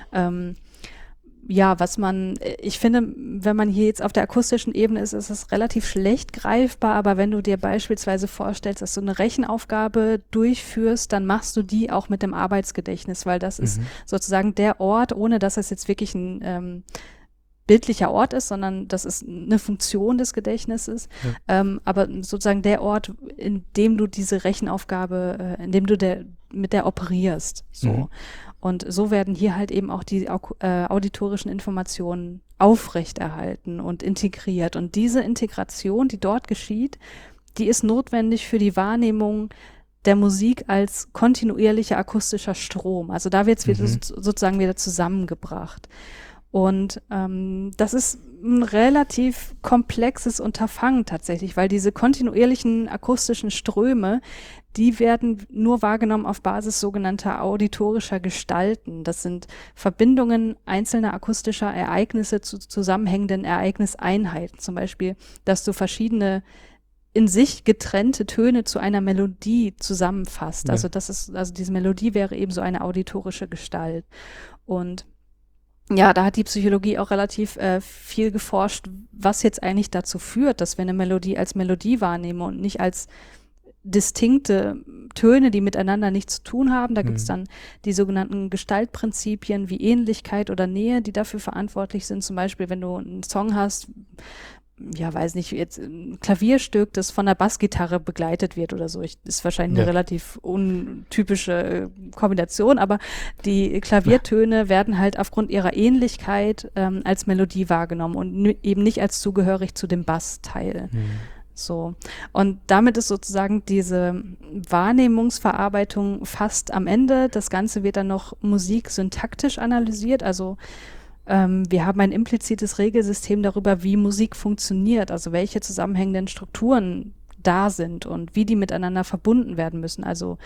Ich finde, wenn man hier jetzt auf der akustischen Ebene ist es relativ schlecht greifbar, aber wenn du dir beispielsweise vorstellst, dass du eine Rechenaufgabe durchführst, dann machst du die auch mit dem Arbeitsgedächtnis, weil das ist sozusagen der Ort, ohne dass es jetzt wirklich ein bildlicher Ort ist, sondern das ist eine Funktion des Gedächtnisses, aber sozusagen der Ort, in dem du diese Rechenaufgabe, in dem du mit der operierst, so. Und so werden hier halt eben auch die auditorischen Informationen aufrechterhalten und integriert. Und diese Integration, die dort geschieht, die ist notwendig für die Wahrnehmung der Musik als kontinuierlicher akustischer Strom. Also da wird es sozusagen wieder zusammengebracht. Und das ist ein relativ komplexes Unterfangen tatsächlich, weil diese kontinuierlichen akustischen Ströme, die werden nur wahrgenommen auf Basis sogenannter auditorischer Gestalten. Das sind Verbindungen einzelner akustischer Ereignisse zu zusammenhängenden Ereigniseinheiten. Zum Beispiel, dass du verschiedene in sich getrennte Töne zu einer Melodie zusammenfasst. Ja. Also diese Melodie wäre eben so eine auditorische Gestalt. Und ja, da hat die Psychologie auch relativ viel geforscht, was jetzt eigentlich dazu führt, dass wir eine Melodie als Melodie wahrnehmen und nicht als distinkte Töne, die miteinander nichts zu tun haben. Da gibt es dann die sogenannten Gestaltprinzipien wie Ähnlichkeit oder Nähe, die dafür verantwortlich sind. Zum Beispiel, wenn du einen Song hast, weiß nicht, jetzt ein Klavierstück, das von der Bassgitarre begleitet wird oder so. Ist wahrscheinlich eine relativ untypische Kombination, aber die Klaviertöne werden halt aufgrund ihrer Ähnlichkeit als Melodie wahrgenommen und eben nicht als zugehörig zu dem Bassteil. So. Und damit ist sozusagen diese Wahrnehmungsverarbeitung fast am Ende. Das Ganze wird dann noch musiksyntaktisch analysiert, also Wir haben ein implizites Regelsystem darüber, wie Musik funktioniert, also welche zusammenhängenden Strukturen da sind und wie die miteinander verbunden werden müssen. Also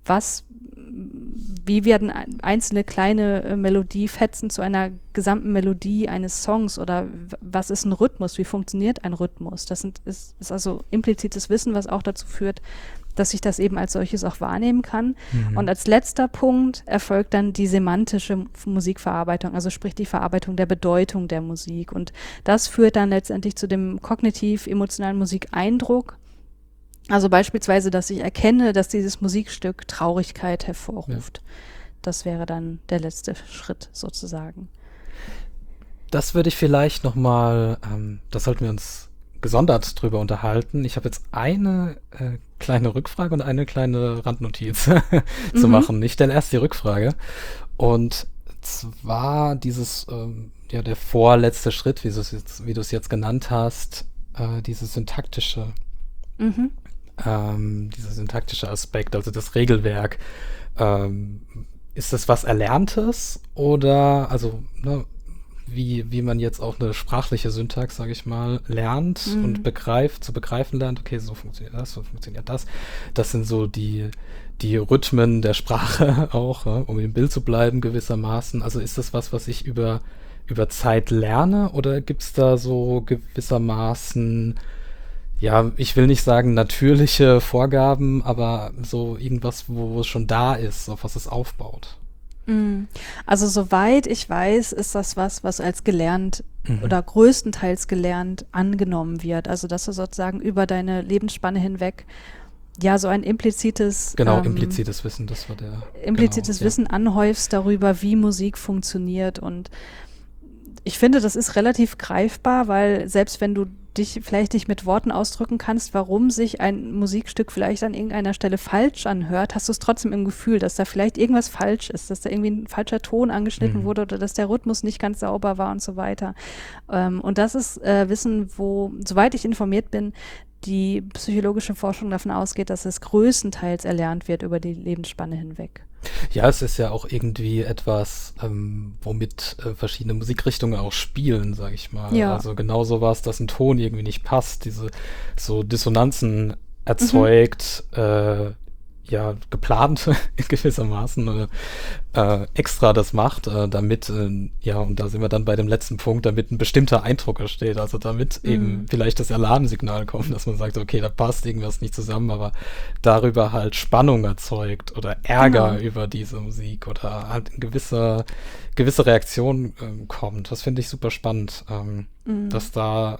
wie werden einzelne kleine Melodiefetzen zu einer gesamten Melodie eines Songs oder was ist ein Rhythmus? Wie funktioniert ein Rhythmus? Das ist also implizites Wissen, was auch dazu führt, dass ich das eben als solches auch wahrnehmen kann. Mhm. Und als letzter Punkt erfolgt dann die semantische Musikverarbeitung, also sprich die Verarbeitung der Bedeutung der Musik. Und das führt dann letztendlich zu dem kognitiv-emotionalen Musikeindruck. Also beispielsweise, dass ich erkenne, dass dieses Musikstück Traurigkeit hervorruft. Ja. Das wäre dann der letzte Schritt sozusagen. Das würde ich vielleicht nochmal, das sollten wir uns gesondert drüber unterhalten. Ich habe jetzt eine kleine Rückfrage und eine kleine Randnotiz zu machen. Ich stelle erst die Rückfrage. Und zwar dieses, der vorletzte Schritt, wie du es jetzt genannt hast, dieses syntaktische, dieser syntaktische Aspekt, also das Regelwerk. Ist das was Erlerntes oder, also, ne, wie man jetzt auch eine sprachliche Syntax, sage ich mal, lernt und zu begreifen lernt, okay, so funktioniert das, so funktioniert das. Das sind so die Rhythmen der Sprache auch, um im Bild zu bleiben gewissermaßen. Also ist das was ich über Zeit lerne oder gibt es da so gewissermaßen, ja, ich will nicht sagen natürliche Vorgaben, aber so irgendwas, wo es schon da ist, auf was es aufbaut? Also soweit ich weiß, ist das was als gelernt oder größtenteils gelernt angenommen wird. Also dass du sozusagen über deine Lebensspanne hinweg ja so ein implizites implizites Wissen, das war der Wissen anhäufst darüber, wie Musik funktioniert. Und ich finde, das ist relativ greifbar, weil selbst wenn du dich vielleicht nicht mit Worten ausdrücken kannst, warum sich ein Musikstück vielleicht an irgendeiner Stelle falsch anhört, hast du es trotzdem im Gefühl, dass da vielleicht irgendwas falsch ist, dass da irgendwie ein falscher Ton angeschnitten wurde oder dass der Rhythmus nicht ganz sauber war und so weiter. Und das ist Wissen, wo, soweit ich informiert bin, die psychologische Forschung davon ausgeht, dass es größtenteils erlernt wird über die Lebensspanne hinweg. Ja, es ist ja auch irgendwie etwas, womit verschiedene Musikrichtungen auch spielen, sag ich mal. Ja. Also genau sowas, dass ein Ton irgendwie nicht passt, diese so Dissonanzen erzeugt, geplant gewissermaßen extra das macht, damit, und da sind wir dann bei dem letzten Punkt, damit ein bestimmter Eindruck entsteht, also damit eben vielleicht das Alarmsignal kommt, dass man sagt, okay, da passt irgendwas nicht zusammen, aber darüber halt Spannung erzeugt oder Ärger über diese Musik oder halt eine gewisse Reaktion kommt. Das finde ich super spannend, dass da,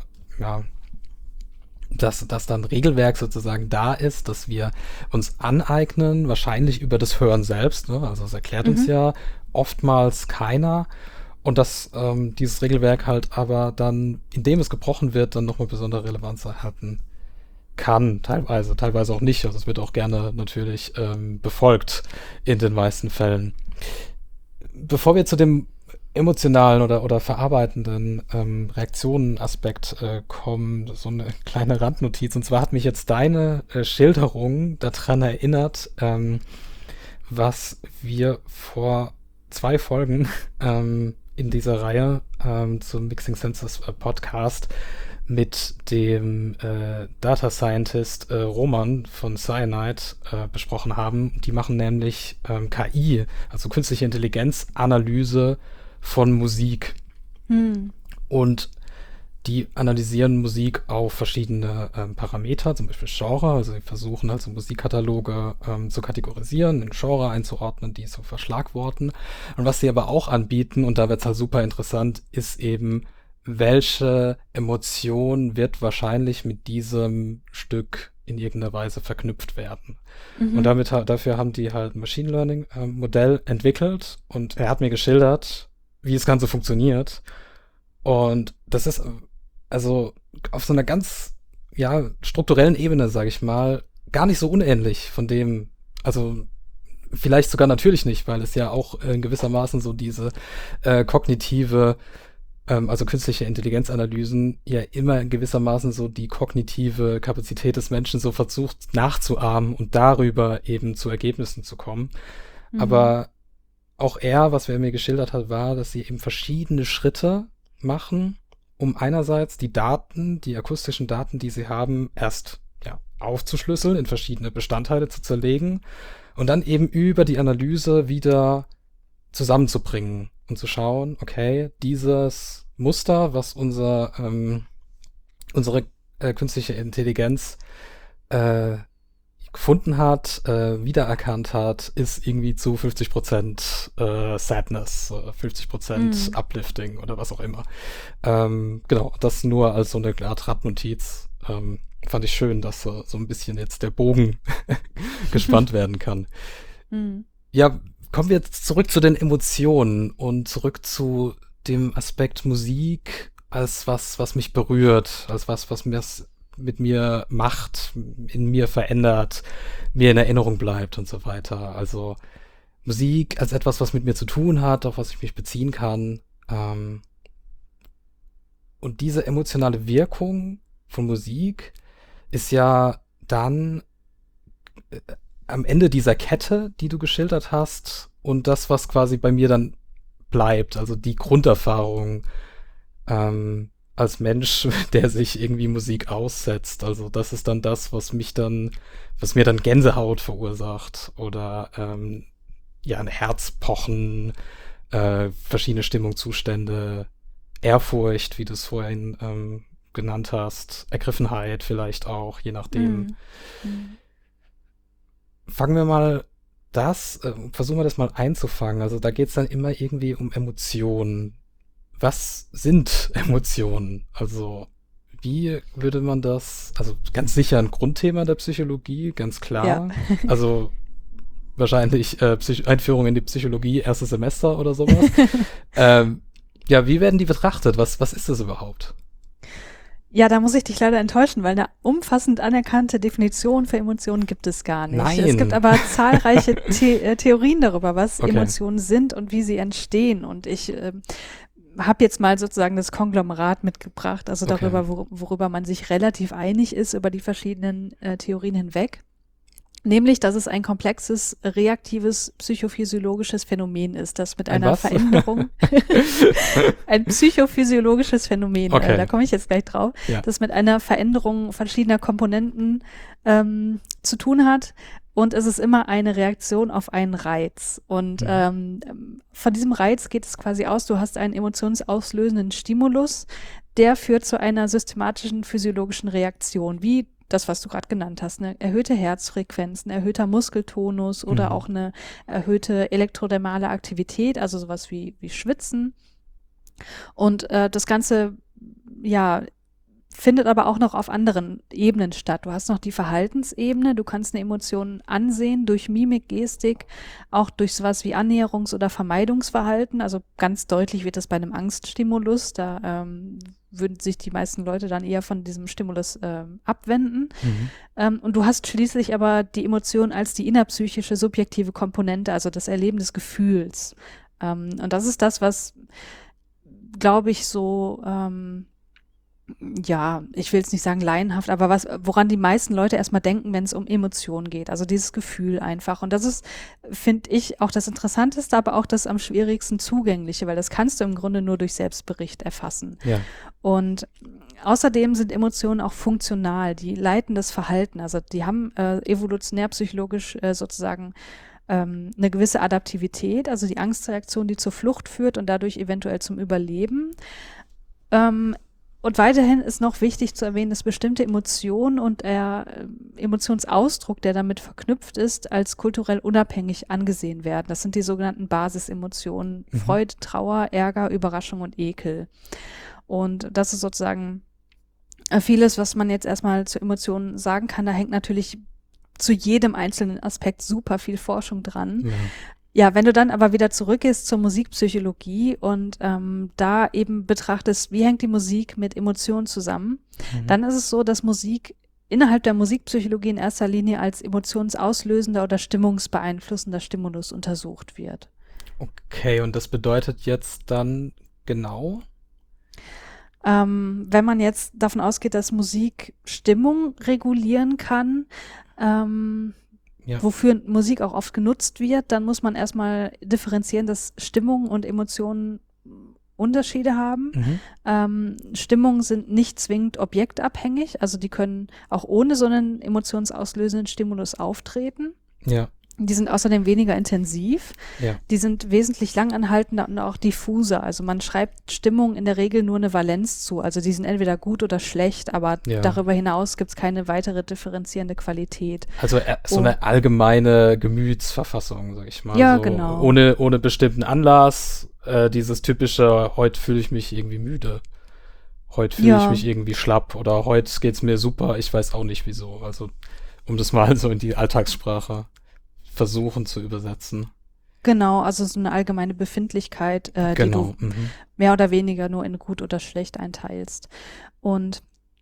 dass dann ein Regelwerk sozusagen da ist, dass wir uns aneignen, wahrscheinlich über das Hören selbst, ne? Also das erklärt uns ja oftmals keiner und dass dieses Regelwerk halt aber dann, indem es gebrochen wird, dann nochmal besondere Relevanz erhalten kann, teilweise auch nicht. Also es wird auch gerne natürlich befolgt in den meisten Fällen. Bevor wir zu dem emotionalen oder verarbeitenden Reaktionenaspekt kommen, so eine kleine Randnotiz. Und zwar hat mich jetzt deine Schilderung daran erinnert, was wir vor 2 Folgen in dieser Reihe zum Mixing Senses Podcast mit dem Data Scientist Roman von Cyanide besprochen haben. Die machen nämlich KI, also künstliche Intelligenz, Analyse von Musik. Und die analysieren Musik auf verschiedene Parameter, zum Beispiel Genre. Also sie versuchen also Musikkataloge zu kategorisieren, in Genre einzuordnen, die so verschlagworten. Und was sie aber auch anbieten, und da wird es halt super interessant, ist eben, welche Emotion wird wahrscheinlich mit diesem Stück in irgendeiner Weise verknüpft werden. Und dafür haben die halt ein Machine Learning Modell entwickelt und er hat mir geschildert, wie das Ganze funktioniert. Und das ist also auf so einer ganz strukturellen Ebene, sage ich mal, gar nicht so unähnlich von dem, also vielleicht sogar natürlich nicht, weil es ja auch in gewissermaßen so diese kognitive, also künstliche Intelligenzanalysen ja immer in gewissermaßen so die kognitive Kapazität des Menschen so versucht nachzuahmen und darüber eben zu Ergebnissen zu kommen. Aber auch er, was er mir geschildert hat, war, dass sie eben verschiedene Schritte machen, um einerseits die Daten, die akustischen Daten, die sie haben, erst aufzuschlüsseln, in verschiedene Bestandteile zu zerlegen und dann eben über die Analyse wieder zusammenzubringen und zu schauen, okay, dieses Muster, was unsere künstliche Intelligenz gefunden hat, wiedererkannt hat, ist irgendwie zu 50% Sadness, 50% Uplifting oder was auch immer. Genau, das nur als so eine Art Radnotiz. Fand ich schön, dass so ein bisschen jetzt der Bogen gespannt werden kann. Ja, kommen wir jetzt zurück zu den Emotionen und zurück zu dem Aspekt Musik als was mich berührt, als was mir mit mir macht, in mir verändert, mir in Erinnerung bleibt und so weiter. Also Musik als etwas, was mit mir zu tun hat, auf was ich mich beziehen kann. Und diese emotionale Wirkung von Musik ist ja dann am Ende dieser Kette, die du geschildert hast, und das, was quasi bei mir dann bleibt, also die Grunderfahrung als Mensch, der sich irgendwie Musik aussetzt. Also das ist dann das, was mir dann Gänsehaut verursacht oder ein Herzpochen, verschiedene Stimmungszustände, Ehrfurcht, wie du es vorhin genannt hast, Ergriffenheit vielleicht auch, je nachdem. Versuchen wir das mal einzufangen. Also da geht es dann immer irgendwie um Emotionen. Was sind Emotionen? Also wie würde man das, also ganz sicher ein Grundthema der Psychologie, ganz klar. Ja. Also wahrscheinlich Einführung in die Psychologie, erstes Semester oder sowas. Wie werden die betrachtet? Was ist das überhaupt? Ja, da muss ich dich leider enttäuschen, weil eine umfassend anerkannte Definition für Emotionen gibt es gar nicht. Nein. Es gibt aber zahlreiche Theorien darüber, was Emotionen sind und wie sie entstehen. Und ich habe jetzt mal sozusagen das Konglomerat mitgebracht, also darüber, worüber man sich relativ einig ist, über die verschiedenen Theorien hinweg. Nämlich, dass es ein komplexes, reaktives, psychophysiologisches Phänomen ist, das mit einer Veränderung, ein psychophysiologisches Phänomen, da komme ich jetzt gleich drauf, das mit einer Veränderung verschiedener Komponenten zu tun hat. Und es ist immer eine Reaktion auf einen Reiz. Und von diesem Reiz geht es quasi aus, du hast einen emotionsauslösenden Stimulus, der führt zu einer systematischen physiologischen Reaktion, wie das, was du gerade genannt hast, eine erhöhte Herzfrequenz, ein erhöhter Muskeltonus oder auch eine erhöhte elektrodermale Aktivität, also sowas wie Schwitzen. Und das Ganze, findet aber auch noch auf anderen Ebenen statt. Du hast noch die Verhaltensebene, du kannst eine Emotion ansehen durch Mimik, Gestik, auch durch sowas wie Annäherungs- oder Vermeidungsverhalten. Also ganz deutlich wird das bei einem Angststimulus, da würden sich die meisten Leute dann eher von diesem Stimulus abwenden. Und du hast schließlich aber die Emotion als die innerpsychische, subjektive Komponente, also das Erleben des Gefühls. Und das ist das, was, glaube ich, so ich will jetzt nicht sagen laienhaft, aber woran die meisten Leute erstmal denken, wenn es um Emotionen geht. Also dieses Gefühl einfach. Und das ist, finde ich, auch das Interessanteste, aber auch das am schwierigsten Zugängliche, weil das kannst du im Grunde nur durch Selbstbericht erfassen. Ja. Und außerdem sind Emotionen auch funktional. Die leiten das Verhalten. Also die haben evolutionär psychologisch sozusagen eine gewisse Adaptivität, also die Angstreaktion, die zur Flucht führt und dadurch eventuell zum Überleben. Und weiterhin ist noch wichtig zu erwähnen, dass bestimmte Emotionen und der Emotionsausdruck, der damit verknüpft ist, als kulturell unabhängig angesehen werden. Das sind die sogenannten Basisemotionen: Freude, Trauer, Ärger, Überraschung und Ekel. Und das ist sozusagen vieles, was man jetzt erstmal zu Emotionen sagen kann. Da hängt natürlich zu jedem einzelnen Aspekt super viel Forschung dran. Ja, wenn du dann aber wieder zurückgehst zur Musikpsychologie und da eben betrachtest, wie hängt die Musik mit Emotionen zusammen, dann ist es so, dass Musik innerhalb der Musikpsychologie in erster Linie als emotionsauslösender oder stimmungsbeeinflussender Stimulus untersucht wird. Okay, und das bedeutet jetzt dann genau? Wenn man jetzt davon ausgeht, dass Musik Stimmung regulieren kann, wofür Musik auch oft genutzt wird, dann muss man erstmal differenzieren, dass Stimmung und Emotionen Unterschiede haben. Stimmungen sind nicht zwingend objektabhängig, also die können auch ohne so einen emotionsauslösenden Stimulus auftreten. Ja. Die sind außerdem weniger intensiv. Ja. Die sind wesentlich langanhaltender und auch diffuser. Also man schreibt Stimmung in der Regel nur eine Valenz zu. Also die sind entweder gut oder schlecht, aber darüber hinaus gibt es keine weitere differierende Qualität. Also so eine allgemeine Gemütsverfassung, sag ich mal. Ja, so genau. Ohne bestimmten Anlass, dieses typische, heute fühle ich mich irgendwie müde. Heute fühle ich mich irgendwie schlapp oder heute geht's mir super, ich weiß auch nicht wieso. Also um das mal so in die Alltagssprache versuchen zu übersetzen. Genau, also so eine allgemeine Befindlichkeit, die du mehr oder weniger nur in gut oder schlecht einteilst. Und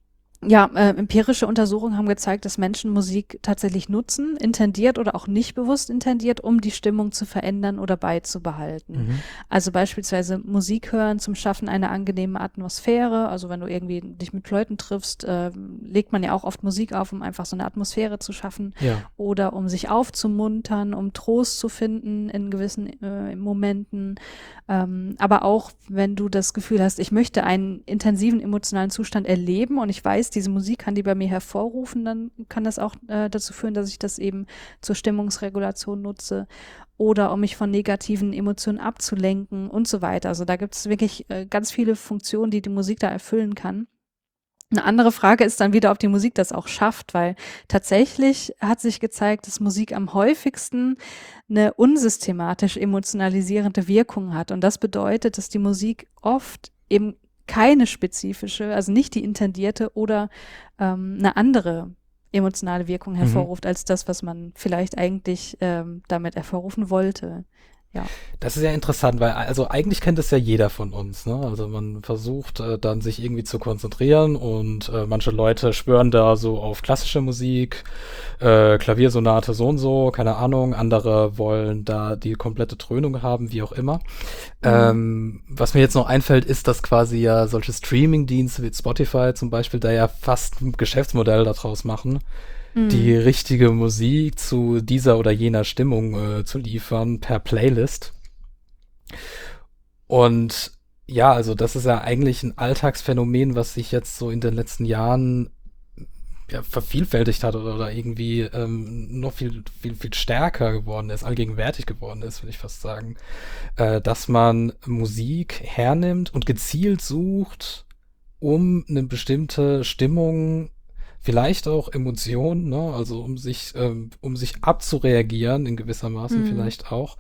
empirische Untersuchungen haben gezeigt, dass Menschen Musik tatsächlich nutzen, intendiert oder auch nicht bewusst intendiert, um die Stimmung zu verändern oder beizubehalten. Also beispielsweise Musik hören zum Schaffen einer angenehmen Atmosphäre. Also wenn du irgendwie dich mit Leuten triffst, legt man ja auch oft Musik auf, um einfach so eine Atmosphäre zu schaffen. Ja. Oder um sich aufzumuntern, um Trost zu finden in gewissen Momenten. Aber auch, wenn du das Gefühl hast, ich möchte einen intensiven emotionalen Zustand erleben und ich weiß, diese Musik kann die bei mir hervorrufen, dann kann das auch dazu führen, dass ich das eben zur Stimmungsregulation nutze oder um mich von negativen Emotionen abzulenken und so weiter. Also da gibt es wirklich ganz viele Funktionen, die die Musik da erfüllen kann. Eine andere Frage ist dann wieder, ob die Musik das auch schafft, weil tatsächlich hat sich gezeigt, dass Musik am häufigsten eine unsystematisch emotionalisierende Wirkung hat. Und das bedeutet, dass die Musik oft eben keine spezifische, also nicht die intendierte oder eine andere emotionale Wirkung hervorruft, als das, was man vielleicht eigentlich damit hervorrufen wollte. Ja. Das ist ja interessant, weil also eigentlich kennt es ja jeder von uns, ne? Also man versucht dann sich irgendwie zu konzentrieren und manche Leute schwören da so auf klassische Musik, Klaviersonate so und so, keine Ahnung, andere wollen da die komplette Dröhnung haben, wie auch immer. Was mir jetzt noch einfällt, ist, dass quasi ja solche Streaming-Dienste wie Spotify zum Beispiel da ja fast ein Geschäftsmodell daraus machen, die richtige Musik zu dieser oder jener Stimmung zu liefern per Playlist. Und ja, also das ist ja eigentlich ein Alltagsphänomen, was sich jetzt so in den letzten Jahren vervielfältigt hat oder irgendwie noch viel stärker geworden ist, allgegenwärtig geworden ist, würde ich fast sagen. Dass man Musik hernimmt und gezielt sucht, um eine bestimmte Stimmung, vielleicht auch Emotionen, ne? Also um sich abzureagieren in gewisser Maßen vielleicht auch,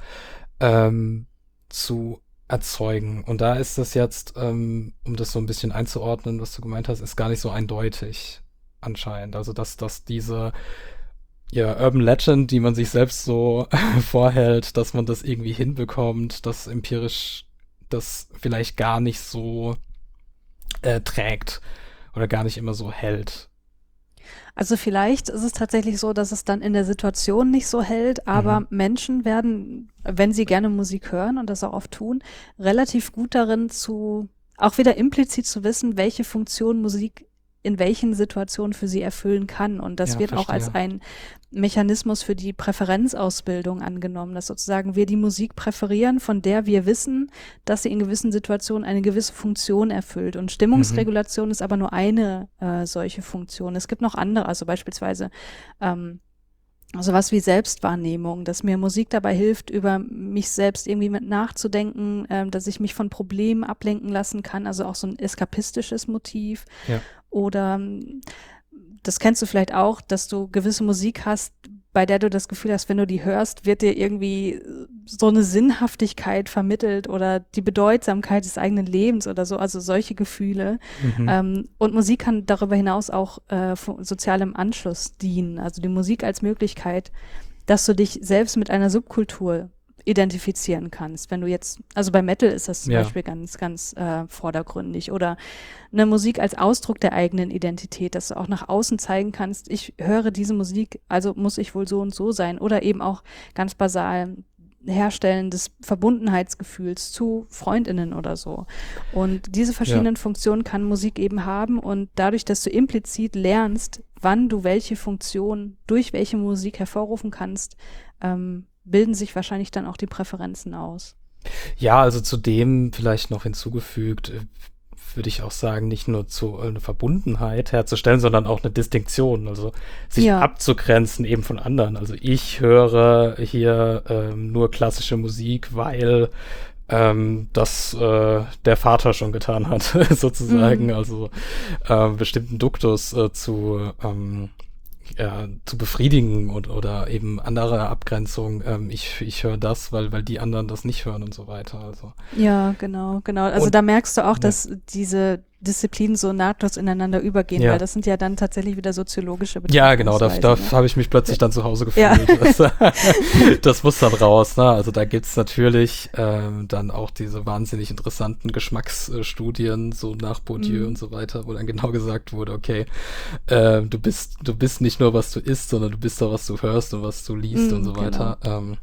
zu erzeugen. Und da ist das jetzt, um das so ein bisschen einzuordnen, was du gemeint hast, ist gar nicht so eindeutig anscheinend. Also dass diese Urban Legend, die man sich selbst so vorhält, dass man das irgendwie hinbekommt, dass empirisch das vielleicht gar nicht so trägt oder gar nicht immer so hält. Also vielleicht ist es tatsächlich so, dass es dann in der Situation nicht so hält, aber Menschen werden, wenn sie gerne Musik hören und das auch oft tun, relativ gut darin auch wieder implizit zu wissen, welche Funktion Musik in welchen Situationen für sie erfüllen kann. Und das wird auch als ein Mechanismus für die Präferenzausbildung angenommen, dass sozusagen wir die Musik präferieren, von der wir wissen, dass sie in gewissen Situationen eine gewisse Funktion erfüllt. Und Stimmungsregulation ist aber nur eine solche Funktion. Es gibt noch andere, also beispielsweise sowas wie Selbstwahrnehmung, dass mir Musik dabei hilft, über mich selbst irgendwie mit nachzudenken, dass ich mich von Problemen ablenken lassen kann, also auch so ein eskapistisches Motiv. Ja. Oder das kennst du vielleicht auch, dass du gewisse Musik hast, bei der du das Gefühl hast, wenn du die hörst, wird dir irgendwie so eine Sinnhaftigkeit vermittelt oder die Bedeutsamkeit des eigenen Lebens oder so, also solche Gefühle. Und Musik kann darüber hinaus auch sozialem Anschluss dienen. Also die Musik als Möglichkeit, dass du dich selbst mit einer Subkultur identifizieren kannst. Wenn du jetzt, also bei Metal ist das zum Beispiel ganz, ganz vordergründig, oder eine Musik als Ausdruck der eigenen Identität, dass du auch nach außen zeigen kannst, ich höre diese Musik, also muss ich wohl so und so sein, oder eben auch ganz basal Herstellen des Verbundenheitsgefühls zu FreundInnen oder so. Und diese verschiedenen Funktionen kann Musik eben haben, und dadurch, dass du implizit lernst, wann du welche Funktion durch welche Musik hervorrufen kannst, bilden sich wahrscheinlich dann auch die Präferenzen aus. Ja, also zudem vielleicht noch hinzugefügt, würde ich auch sagen, nicht nur eine Verbundenheit herzustellen, sondern auch eine Distinktion, also sich abzugrenzen eben von anderen. Also ich höre hier nur klassische Musik, weil das der Vater schon getan hat, sozusagen, also bestimmten Duktus zu befriedigen oder eben andere Abgrenzung. Ich höre das, weil die anderen das nicht hören und so weiter. Also. Ja, genau. Also da merkst du auch, dass diese Disziplinen so nahtlos ineinander übergehen, weil das sind ja dann tatsächlich wieder soziologische Betrachtungsweisen. Ja, genau, da habe ich mich plötzlich dann zu Hause gefühlt. Das muss dann raus, ne? Also da gibt's natürlich dann auch diese wahnsinnig interessanten Geschmacksstudien, so nach Bourdieu und so weiter, wo dann genau gesagt wurde, okay, du bist nicht nur, was du isst, sondern du bist auch, was du hörst und was du liest und so weiter.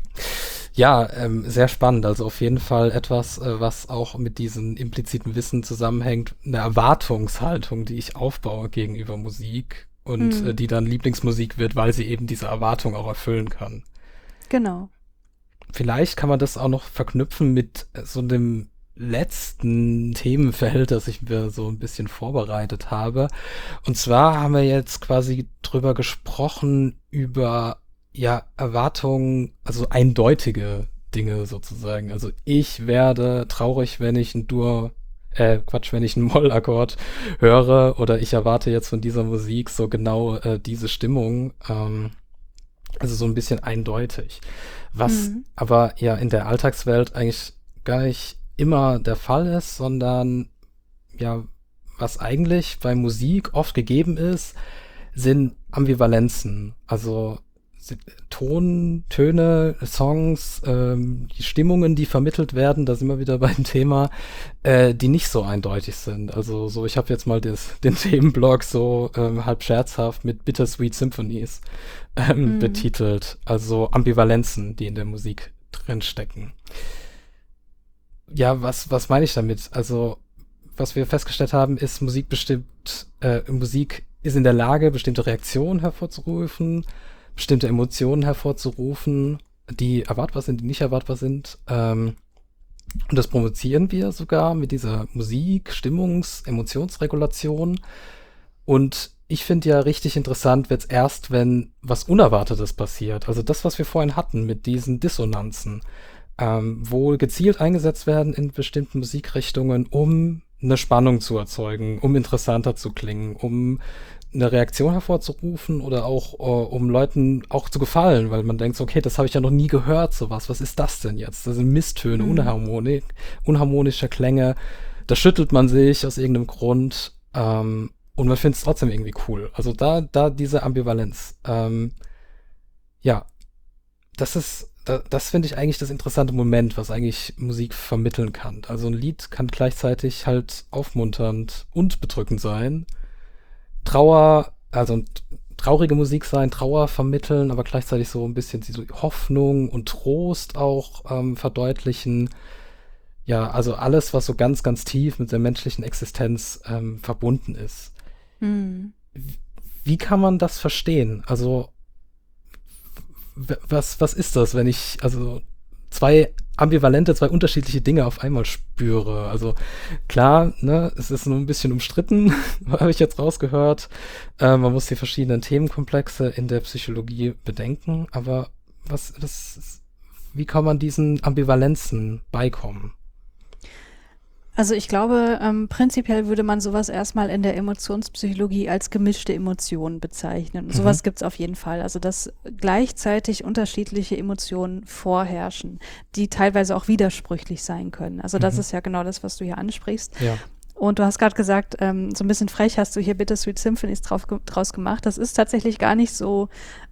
Sehr spannend. Also auf jeden Fall etwas, was auch mit diesem impliziten Wissen zusammenhängt, eine Erwartungshaltung, die ich aufbaue gegenüber Musik und die dann Lieblingsmusik wird, weil sie eben diese Erwartung auch erfüllen kann. Genau. Vielleicht kann man das auch noch verknüpfen mit so einem letzten Themenfeld, das ich mir so ein bisschen vorbereitet habe. Und zwar haben wir jetzt quasi drüber gesprochen, über Erwartungen, also eindeutige Dinge sozusagen. Also ich werde traurig, wenn ich wenn ich einen Mollakkord höre, oder ich erwarte jetzt von dieser Musik so genau diese Stimmung. Also so ein bisschen eindeutig. Was aber in der Alltagswelt eigentlich gar nicht immer der Fall ist, sondern was eigentlich bei Musik oft gegeben ist, sind Ambivalenzen. Also Töne, Songs, die Stimmungen, die vermittelt werden, da sind wir wieder beim Thema, die nicht so eindeutig sind. Also so, ich habe jetzt mal den Themenblock so halb scherzhaft mit Bittersweet Symphonies betitelt. Also Ambivalenzen, die in der Musik drinstecken. Ja, was meine ich damit? Also was wir festgestellt haben, ist, Musik ist in der Lage, bestimmte Reaktionen hervorzurufen, bestimmte Emotionen hervorzurufen, die erwartbar sind, die nicht erwartbar sind. Und das provozieren wir sogar mit dieser Musik, Emotionsregulation. Und ich finde ja richtig interessant wird's erst, wenn was Unerwartetes passiert. Also das, was wir vorhin hatten mit diesen Dissonanzen, wo gezielt eingesetzt werden in bestimmten Musikrichtungen, um eine Spannung zu erzeugen, um interessanter zu klingen, um eine Reaktion hervorzurufen oder auch um Leuten auch zu gefallen, weil man denkt so, okay, das habe ich ja noch nie gehört, sowas. Was ist das denn jetzt? Das sind Misstöne, unharmonische Klänge. Da schüttelt man sich aus irgendeinem Grund und man findet es trotzdem irgendwie cool. Also da diese Ambivalenz. Das finde ich eigentlich das interessante Moment, was eigentlich Musik vermitteln kann. Also ein Lied kann gleichzeitig halt aufmunternd und bedrückend sein. Traurige Musik sein, Trauer vermitteln, aber gleichzeitig so ein bisschen so Hoffnung und Trost auch verdeutlichen. Ja, also alles, was so ganz, ganz tief mit der menschlichen Existenz verbunden ist. Wie kann man das verstehen? Also was ist das, wenn ich zwei unterschiedliche Dinge auf einmal spüre? Also klar, ne, es ist nur ein bisschen umstritten, habe ich jetzt rausgehört. Man muss die verschiedenen Themenkomplexe in der Psychologie bedenken, aber wie kann man diesen Ambivalenzen beikommen? Also ich glaube, prinzipiell würde man sowas erstmal in der Emotionspsychologie als gemischte Emotionen bezeichnen. Sowas gibt's auf jeden Fall. Also dass gleichzeitig unterschiedliche Emotionen vorherrschen, die teilweise auch widersprüchlich sein können. Also das ist ja genau das, was du hier ansprichst. Ja. Und du hast gerade gesagt, so ein bisschen frech hast du hier Bittersweet Symphonies draus gemacht. Das ist tatsächlich gar nicht so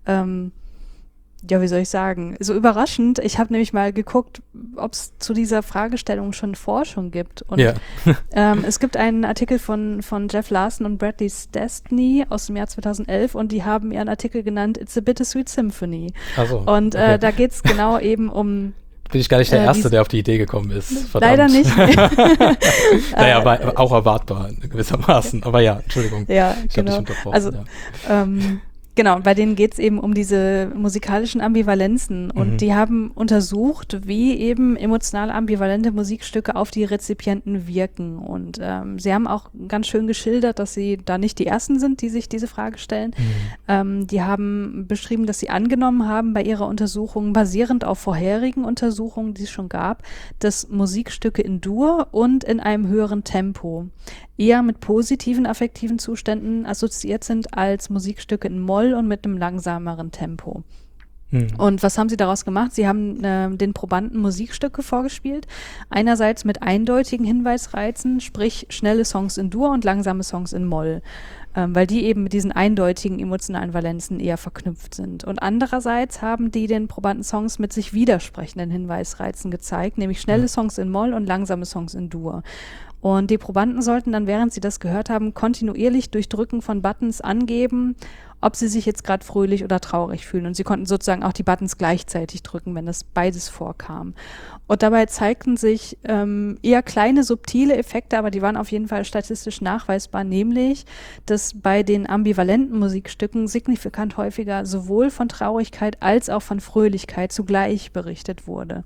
wie soll ich sagen, so überraschend. Ich habe nämlich mal geguckt, ob es zu dieser Fragestellung schon Forschung gibt. Und es gibt einen Artikel von Jeff Larson und Bradley Stastny aus dem Jahr 2011 und die haben ihren Artikel genannt It's a Bittersweet Symphony. Und da geht es genau eben um bin ich gar nicht der Erste, der auf die Idee gekommen ist. Verdammt. Leider nicht. Naja, war auch erwartbar gewissermaßen. Aber ja, Entschuldigung. Ja, ich habe dich unterbrochen. Also, genau, bei denen geht es eben um diese musikalischen Ambivalenzen und die haben untersucht, wie eben emotional ambivalente Musikstücke auf die Rezipienten wirken und sie haben auch ganz schön geschildert, dass sie da nicht die Ersten sind, die sich diese Frage stellen. Die haben beschrieben, dass sie angenommen haben bei ihrer Untersuchung, basierend auf vorherigen Untersuchungen, die es schon gab, dass Musikstücke in Dur und in einem höheren Tempo eher mit positiven affektiven Zuständen assoziiert sind als Musikstücke in Moll und mit einem langsameren Tempo. Und was haben sie daraus gemacht? Sie haben den Probanden Musikstücke vorgespielt, einerseits mit eindeutigen Hinweisreizen, sprich schnelle Songs in Dur und langsame Songs in Moll, weil die eben mit diesen eindeutigen emotionalen Valenzen eher verknüpft sind. Und andererseits haben die den Probanden Songs mit sich widersprechenden Hinweisreizen gezeigt, nämlich schnelle Songs in Moll und langsame Songs in Dur. Und die Probanden sollten dann, während sie das gehört haben, kontinuierlich durch Drücken von Buttons angeben, ob sie sich jetzt gerade fröhlich oder traurig fühlen. Und sie konnten sozusagen auch die Buttons gleichzeitig drücken, wenn das beides vorkam. Und dabei zeigten sich eher kleine, subtile Effekte, aber die waren auf jeden Fall statistisch nachweisbar, nämlich, dass bei den ambivalenten Musikstücken signifikant häufiger sowohl von Traurigkeit als auch von Fröhlichkeit zugleich berichtet wurde.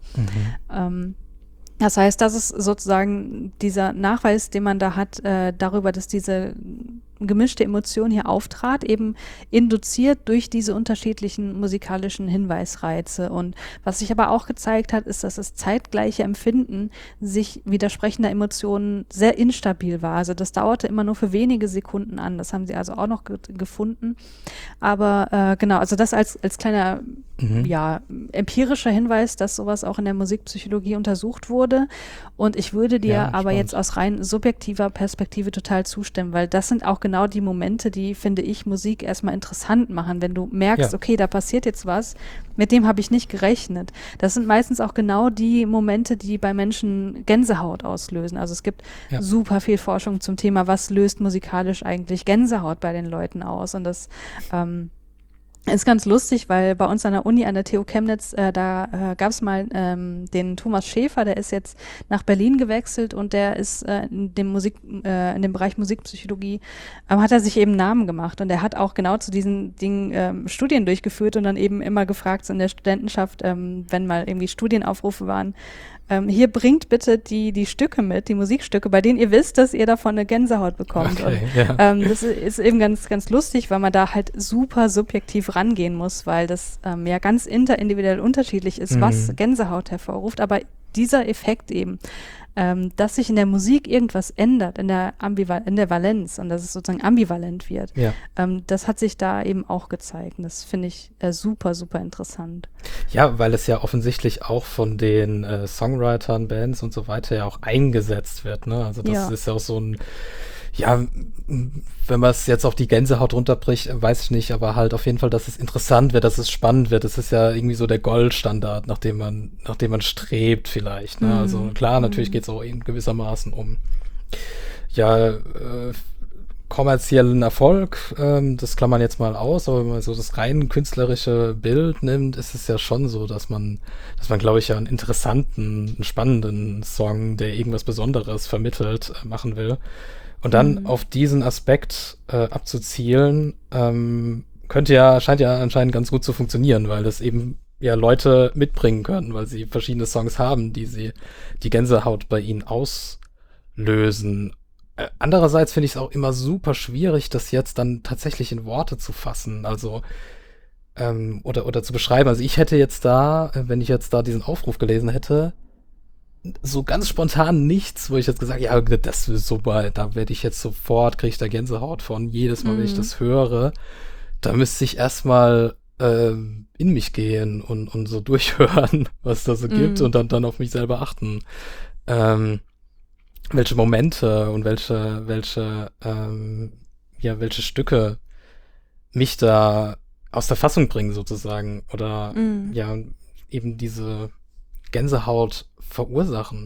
Das heißt, das ist sozusagen dieser Nachweis, den man da hat, darüber, dass diese gemischte Emotion hier auftrat, eben induziert durch diese unterschiedlichen musikalischen Hinweisreize. Und was sich aber auch gezeigt hat, ist, dass das zeitgleiche Empfinden sich widersprechender Emotionen sehr instabil war. Also das dauerte immer nur für wenige Sekunden an. Das haben sie also auch noch gefunden. Aber genau, also das als kleiner empirischer Hinweis, dass sowas auch in der Musikpsychologie untersucht wurde. Und ich würde dir aber jetzt aus rein subjektiver Perspektive total zustimmen, weil das sind auch genau die Momente, die, finde ich, Musik erstmal interessant machen. Wenn du merkst, okay, da passiert jetzt was, mit dem habe ich nicht gerechnet. Das sind meistens auch genau die Momente, die bei Menschen Gänsehaut auslösen. Also es gibt super viel Forschung zum Thema, was löst musikalisch eigentlich Gänsehaut bei den Leuten aus. Und das ist ganz lustig, weil bei uns an der Uni, an der TU Chemnitz, da gab es mal den Thomas Schäfer, der ist jetzt nach Berlin gewechselt und der ist in dem Bereich Musikpsychologie, hat er sich eben Namen gemacht und er hat auch genau zu diesen Dingen Studien durchgeführt und dann eben immer gefragt, so in der Studentenschaft, wenn mal irgendwie Studienaufrufe waren, hier bringt bitte die Stücke mit, die Musikstücke, bei denen ihr wisst, dass ihr davon eine Gänsehaut bekommt. Okay, und das ist eben ganz, ganz lustig, weil man da halt super subjektiv rangehen muss, weil das ja ganz interindividuell unterschiedlich ist, was Gänsehaut hervorruft. Aber dieser Effekt eben, dass sich in der Musik irgendwas ändert, in der Valenz und dass es sozusagen ambivalent wird, das hat sich da eben auch gezeigt. Und das finde ich super, super interessant. Ja, weil es ja offensichtlich auch von den Songwritern, Bands und so weiter ja auch eingesetzt wird, ne? Also das ist ja auch so ein, wenn man es jetzt auf die Gänsehaut runterbricht, weiß ich nicht, aber halt auf jeden Fall, dass es interessant wird, dass es spannend wird. Das ist ja irgendwie so der Goldstandard, nach dem man strebt vielleicht, ne? Also klar, natürlich geht es auch in gewissermaßen um kommerziellen Erfolg, das klammern jetzt mal aus, aber wenn man so das rein künstlerische Bild nimmt, ist es ja schon so, dass man glaube ich ja einen interessanten, einen spannenden Song, der irgendwas Besonderes vermittelt, machen will. Und dann auf diesen Aspekt abzuzielen, scheint ja anscheinend ganz gut zu funktionieren, weil das eben ja Leute mitbringen können, weil sie verschiedene Songs haben, die Gänsehaut bei ihnen auslösen. Andererseits finde ich es auch immer super schwierig, das jetzt dann tatsächlich in Worte zu fassen, also oder zu beschreiben. Also ich hätte jetzt da, wenn ich jetzt da diesen Aufruf gelesen hätte, so ganz spontan nichts, wo ich jetzt gesagt habe, ja, das ist super, da werde ich jetzt sofort, kriege ich da Gänsehaut von, jedes Mal, wenn ich das höre, da müsste ich erstmal in mich gehen und so durchhören, was da so gibt und dann auf mich selber achten. Welche Momente und welche Stücke mich da aus der Fassung bringen sozusagen oder eben diese Gänsehaut verursachen.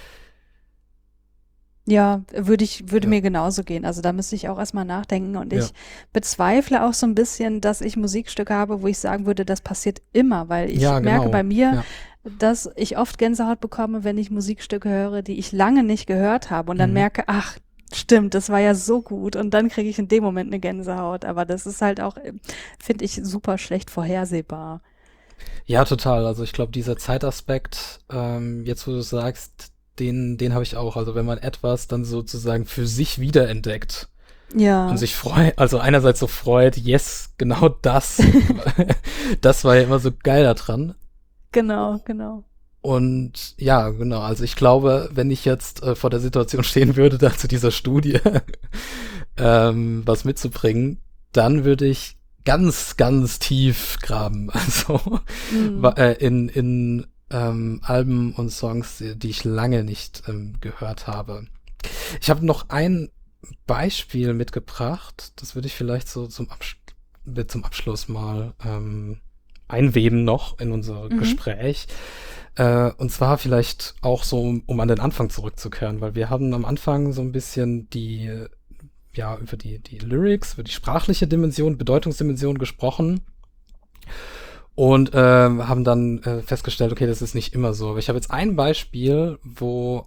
Ja, würde mir genauso gehen. Also da müsste ich auch erstmal nachdenken und ich bezweifle auch so ein bisschen, dass ich Musikstücke habe, wo ich sagen würde, das passiert immer, weil ich merke bei mir, dass ich oft Gänsehaut bekomme, wenn ich Musikstücke höre, die ich lange nicht gehört habe und dann merke, ach, stimmt, das war ja so gut und dann kriege ich in dem Moment eine Gänsehaut. Aber das ist halt auch, finde ich, super schlecht vorhersehbar. Ja, total. Also ich glaube, dieser Zeitaspekt, jetzt wo du sagst, den habe ich auch. Also wenn man etwas dann sozusagen für sich wiederentdeckt und sich freut, also einerseits so freut, yes, genau das, das war ja immer so geil daran. Genau. Und ja, genau, also ich glaube, wenn ich jetzt vor der Situation stehen würde, da zu dieser Studie was mitzubringen, dann würde ich ganz, ganz tief graben. Also in Alben und Songs, die ich lange nicht gehört habe. Ich habe noch ein Beispiel mitgebracht, das würde ich vielleicht so zum Abschluss mal einweben noch in unser Gespräch. Und zwar vielleicht auch so, um an den Anfang zurückzukehren, weil wir haben am Anfang so ein bisschen über die Lyrics, über die sprachliche Dimension, Bedeutungsdimension gesprochen und haben dann festgestellt, okay, das ist nicht immer so. Aber ich habe jetzt ein Beispiel, wo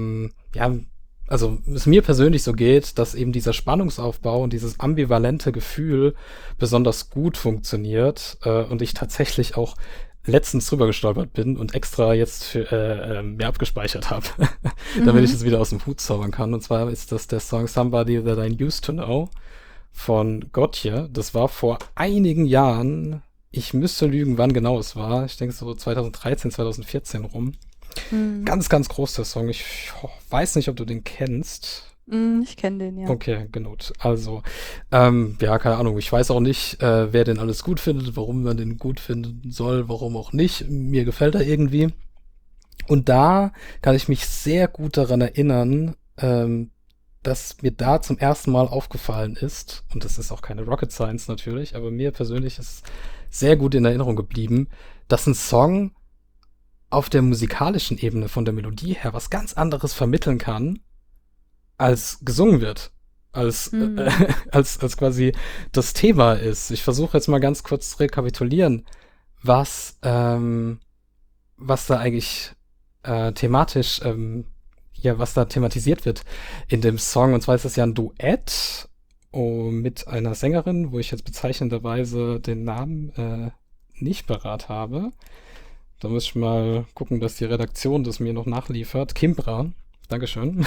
also es mir persönlich so geht, dass eben dieser Spannungsaufbau und dieses ambivalente Gefühl besonders gut funktioniert und ich tatsächlich auch letztens drüber gestolpert bin und extra jetzt mir abgespeichert habe, damit ich es wieder aus dem Hut zaubern kann. Und zwar ist das der Song Somebody That I Used to Know von Gotye. Das war vor einigen Jahren, ich müsste lügen, wann genau es war. Ich denke so 2013, 2014 rum. Ganz, ganz groß der Song. Ich weiß nicht, ob du den kennst. Ich kenne den, ja. Okay, genau. Also, ja, keine Ahnung. Ich weiß auch nicht, wer den alles gut findet, warum man den gut finden soll, warum auch nicht. Mir gefällt er irgendwie. Und da kann ich mich sehr gut daran erinnern, dass mir da zum ersten Mal aufgefallen ist, und das ist auch keine Rocket Science natürlich, aber mir persönlich ist sehr gut in Erinnerung geblieben, dass ein Song auf der musikalischen Ebene von der Melodie her was ganz anderes vermitteln kann, als gesungen wird, als quasi das Thema ist. Ich versuche jetzt mal ganz kurz zu rekapitulieren, was da eigentlich thematisch, was da thematisiert wird in dem Song. Und zwar ist das ja ein Duett mit einer Sängerin, wo ich jetzt bezeichnenderweise den Namen nicht parat habe. Da muss ich mal gucken, dass die Redaktion das mir noch nachliefert. Kimbra. Dankeschön.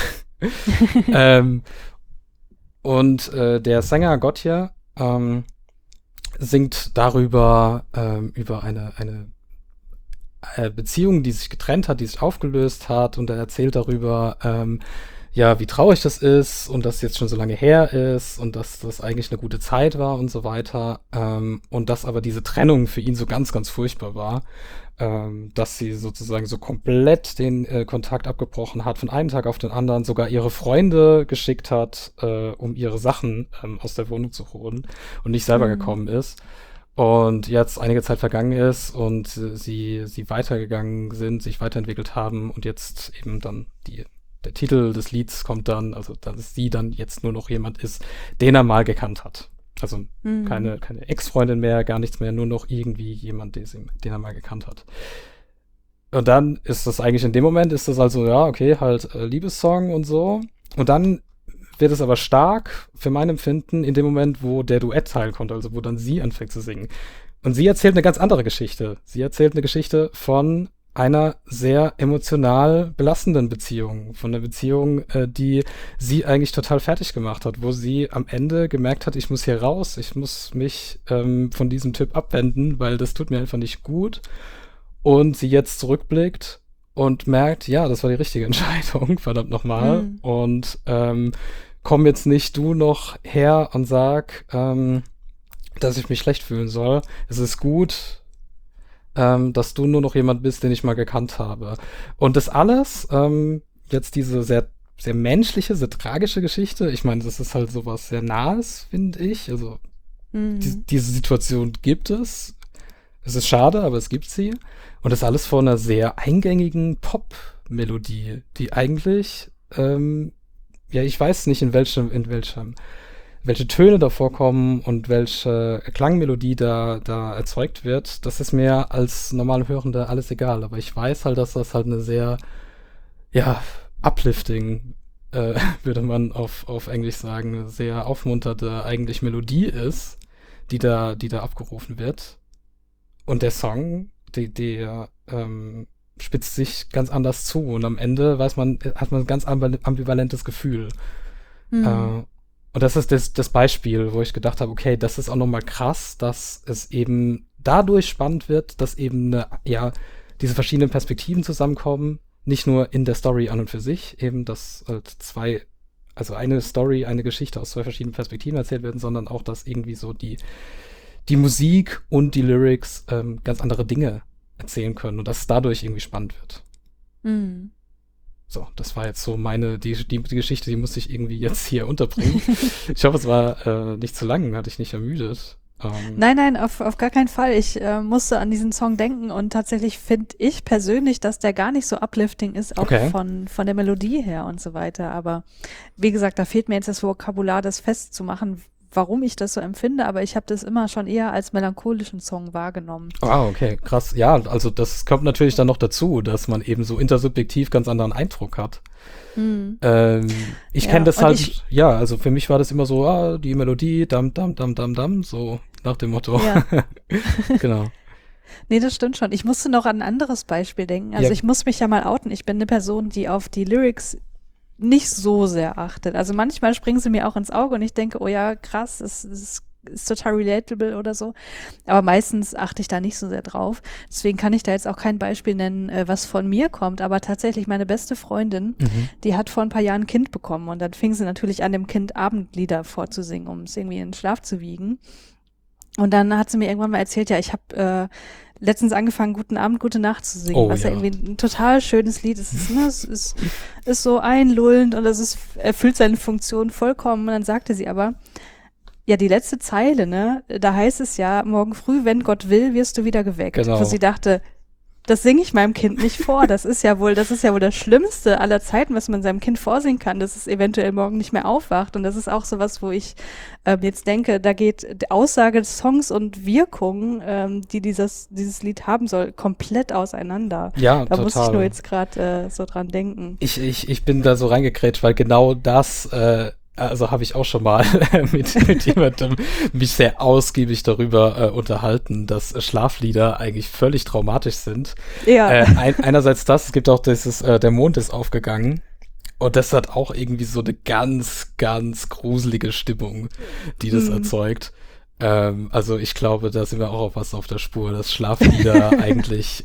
Und der Sänger Gotye singt darüber, über eine Beziehung, die sich getrennt hat, die sich aufgelöst hat, und er erzählt darüber, wie traurig das ist und dass es jetzt schon so lange her ist und dass das eigentlich eine gute Zeit war und so weiter, und dass aber diese Trennung für ihn so ganz, ganz furchtbar war, dass sie sozusagen so komplett den Kontakt abgebrochen hat, von einem Tag auf den anderen, sogar ihre Freunde geschickt hat, um ihre Sachen aus der Wohnung zu holen und nicht selber gekommen ist. Und jetzt einige Zeit vergangen ist und sie weitergegangen sind, sich weiterentwickelt haben und jetzt eben dann der Titel des Lieds kommt dann, also dass sie dann jetzt nur noch jemand ist, den er mal gekannt hat. Also keine Ex-Freundin mehr, gar nichts mehr, nur noch irgendwie jemand, den er mal gekannt hat. Und dann ist das eigentlich in dem Moment, ist das also, ja, okay, halt Liebessong und so. Und dann wird es aber stark, für mein Empfinden, in dem Moment, wo der Duettteil kommt, also wo dann sie anfängt zu singen. Und sie erzählt eine ganz andere Geschichte. Sie erzählt eine Geschichte von einer sehr emotional belastenden Beziehung, von einer Beziehung, die sie eigentlich total fertig gemacht hat, wo sie am Ende gemerkt hat, ich muss hier raus, ich muss mich von diesem Typ abwenden, weil das tut mir einfach nicht gut. Und sie jetzt zurückblickt und merkt, ja, das war die richtige Entscheidung, verdammt nochmal. Und komm jetzt nicht du noch her und sag, dass ich mich schlecht fühlen soll. Es ist gut, dass du nur noch jemand bist, den ich mal gekannt habe. Und das alles, jetzt diese sehr, sehr menschliche, sehr tragische Geschichte, ich meine, das ist halt sowas sehr Nahes, finde ich. Also diese Situation gibt es. Es ist schade, aber es gibt sie. Und das alles von einer sehr eingängigen Pop-Melodie, die eigentlich, ich weiß nicht, in welchem welche Töne da vorkommen und welche Klangmelodie da erzeugt wird, das ist mir als normal Hörender alles egal. Aber ich weiß halt, dass das halt eine sehr, ja, uplifting, würde man auf Englisch sagen, eine sehr aufmunternde eigentlich Melodie ist, die da abgerufen wird. Und der Song, der spitzt sich ganz anders zu. Und am Ende hat man ein ganz ambivalentes Gefühl. Und das ist das Beispiel, wo ich gedacht habe, okay, das ist auch nochmal krass, dass es eben dadurch spannend wird, dass eben diese verschiedenen Perspektiven zusammenkommen, nicht nur in der Story an und für sich, eben, dass halt eine Story, eine Geschichte aus zwei verschiedenen Perspektiven erzählt werden, sondern auch, dass irgendwie so die Musik und die Lyrics ganz andere Dinge erzählen können und dass es dadurch irgendwie spannend wird. Mhm. So, das war jetzt so die Geschichte, die musste ich irgendwie jetzt hier unterbringen. Ich hoffe, es war nicht zu lang, hatte ich nicht ermüdet. Nein, auf gar keinen Fall. Ich musste an diesen Song denken und tatsächlich finde ich persönlich, dass der gar nicht so uplifting ist, auch von der Melodie her und so weiter. Aber wie gesagt, da fehlt mir jetzt das Vokabular, das festzumachen, warum ich das so empfinde, aber ich habe das immer schon eher als melancholischen Song wahrgenommen. Ah, okay, krass. Ja, also das kommt natürlich dann noch dazu, dass man eben so intersubjektiv ganz anderen Eindruck hat. Ich kenne das halt, also für mich war das immer so, die Melodie, dam, dam, dam, dam, dam, so nach dem Motto. Ja. Genau. Nee, das stimmt schon. Ich musste noch an ein anderes Beispiel denken. Also ich muss mich ja mal outen. Ich bin eine Person, die auf die Lyrics nicht so sehr achtet. Also manchmal springen sie mir auch ins Auge und ich denke, oh ja, krass, es ist total relatable oder so. Aber meistens achte ich da nicht so sehr drauf. Deswegen kann ich da jetzt auch kein Beispiel nennen, was von mir kommt. Aber tatsächlich, meine beste Freundin, die hat vor ein paar Jahren ein Kind bekommen. Und dann fing sie natürlich an, dem Kind Abendlieder vorzusingen, um es irgendwie in den Schlaf zu wiegen. Und dann hat sie mir irgendwann mal erzählt, ja, ich habe letztens angefangen, Guten Abend, Gute Nacht zu singen, was ja irgendwie ein total schönes Lied ist. Es ist so einlullend und erfüllt seine Funktion vollkommen. Und dann sagte sie aber, ja, die letzte Zeile, ne, da heißt es ja, morgen früh, wenn Gott will, wirst du wieder geweckt. Genau. Wo sie dachte, das singe ich meinem Kind nicht vor. Das ist ja wohl das Schlimmste aller Zeiten, was man seinem Kind vorsingen kann, dass es eventuell morgen nicht mehr aufwacht. Und das ist auch sowas, wo ich jetzt denke, da geht die Aussage des Songs und Wirkung, die dieses Lied haben soll, komplett auseinander. Ja, da total. muss ich nur jetzt gerade so dran denken. Ich bin da so reingekrätscht, weil genau das also habe ich auch schon mal mit jemandem mich sehr ausgiebig darüber unterhalten, dass Schlaflieder eigentlich völlig traumatisch sind. Ja. Einerseits es gibt auch dieses der Mond ist aufgegangen und das hat auch irgendwie so eine ganz, ganz gruselige Stimmung, die das erzeugt. Also ich glaube, da sind wir auch auf der Spur, dass Schlaflieder eigentlich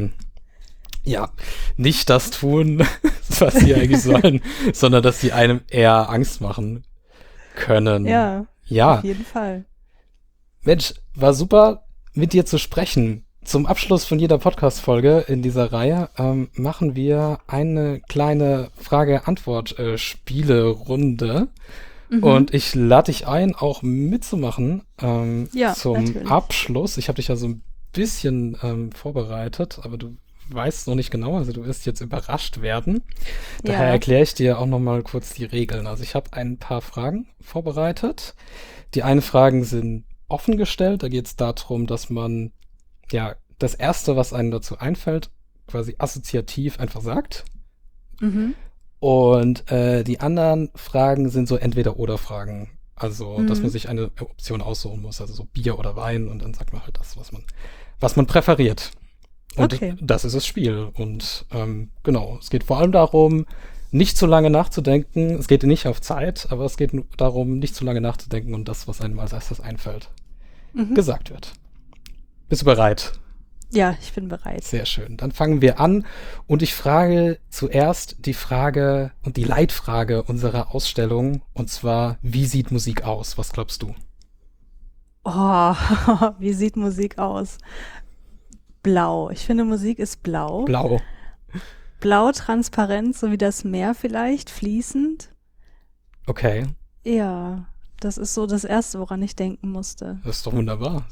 nicht das tun, was sie eigentlich sollen, sondern dass sie einem eher Angst machen können. Ja, auf jeden Fall. Mensch, war super, mit dir zu sprechen. Zum Abschluss von jeder Podcast-Folge in dieser Reihe machen wir eine kleine Frage-Antwort-Spiele-Runde. Und ich lade dich ein, auch mitzumachen zum natürlich. Abschluss. Ich habe dich ja so ein bisschen vorbereitet, aber du weißt noch nicht genau, also du wirst jetzt überrascht werden. Daher erkläre ich dir auch noch mal kurz die Regeln. Also ich habe ein paar Fragen vorbereitet. Die einen Fragen sind offen gestellt. Da geht es darum, dass man das Erste, was einem dazu einfällt, quasi assoziativ einfach sagt. Und die anderen Fragen sind so Entweder-oder-Fragen. Also, dass man sich eine Option aussuchen muss. Also so Bier oder Wein und dann sagt man halt das, was man präferiert. Und das ist das Spiel. Und genau, es geht vor allem darum, nicht zu lange nachzudenken. Es geht nicht auf Zeit, aber es geht darum, nicht zu lange nachzudenken und das, was einem als erstes einfällt, gesagt wird. Bist du bereit? Ja, ich bin bereit. Sehr schön. Dann fangen wir an und ich frage zuerst die Frage und die Leitfrage unserer Ausstellung und zwar, wie sieht Musik aus? Was glaubst du? Oh, wie sieht Musik aus? Blau. Ich finde, Musik ist blau. Blau. Blau, transparent, so wie das Meer vielleicht, fließend. Okay. Ja, das ist so das Erste, woran ich denken musste. Das ist doch wunderbar.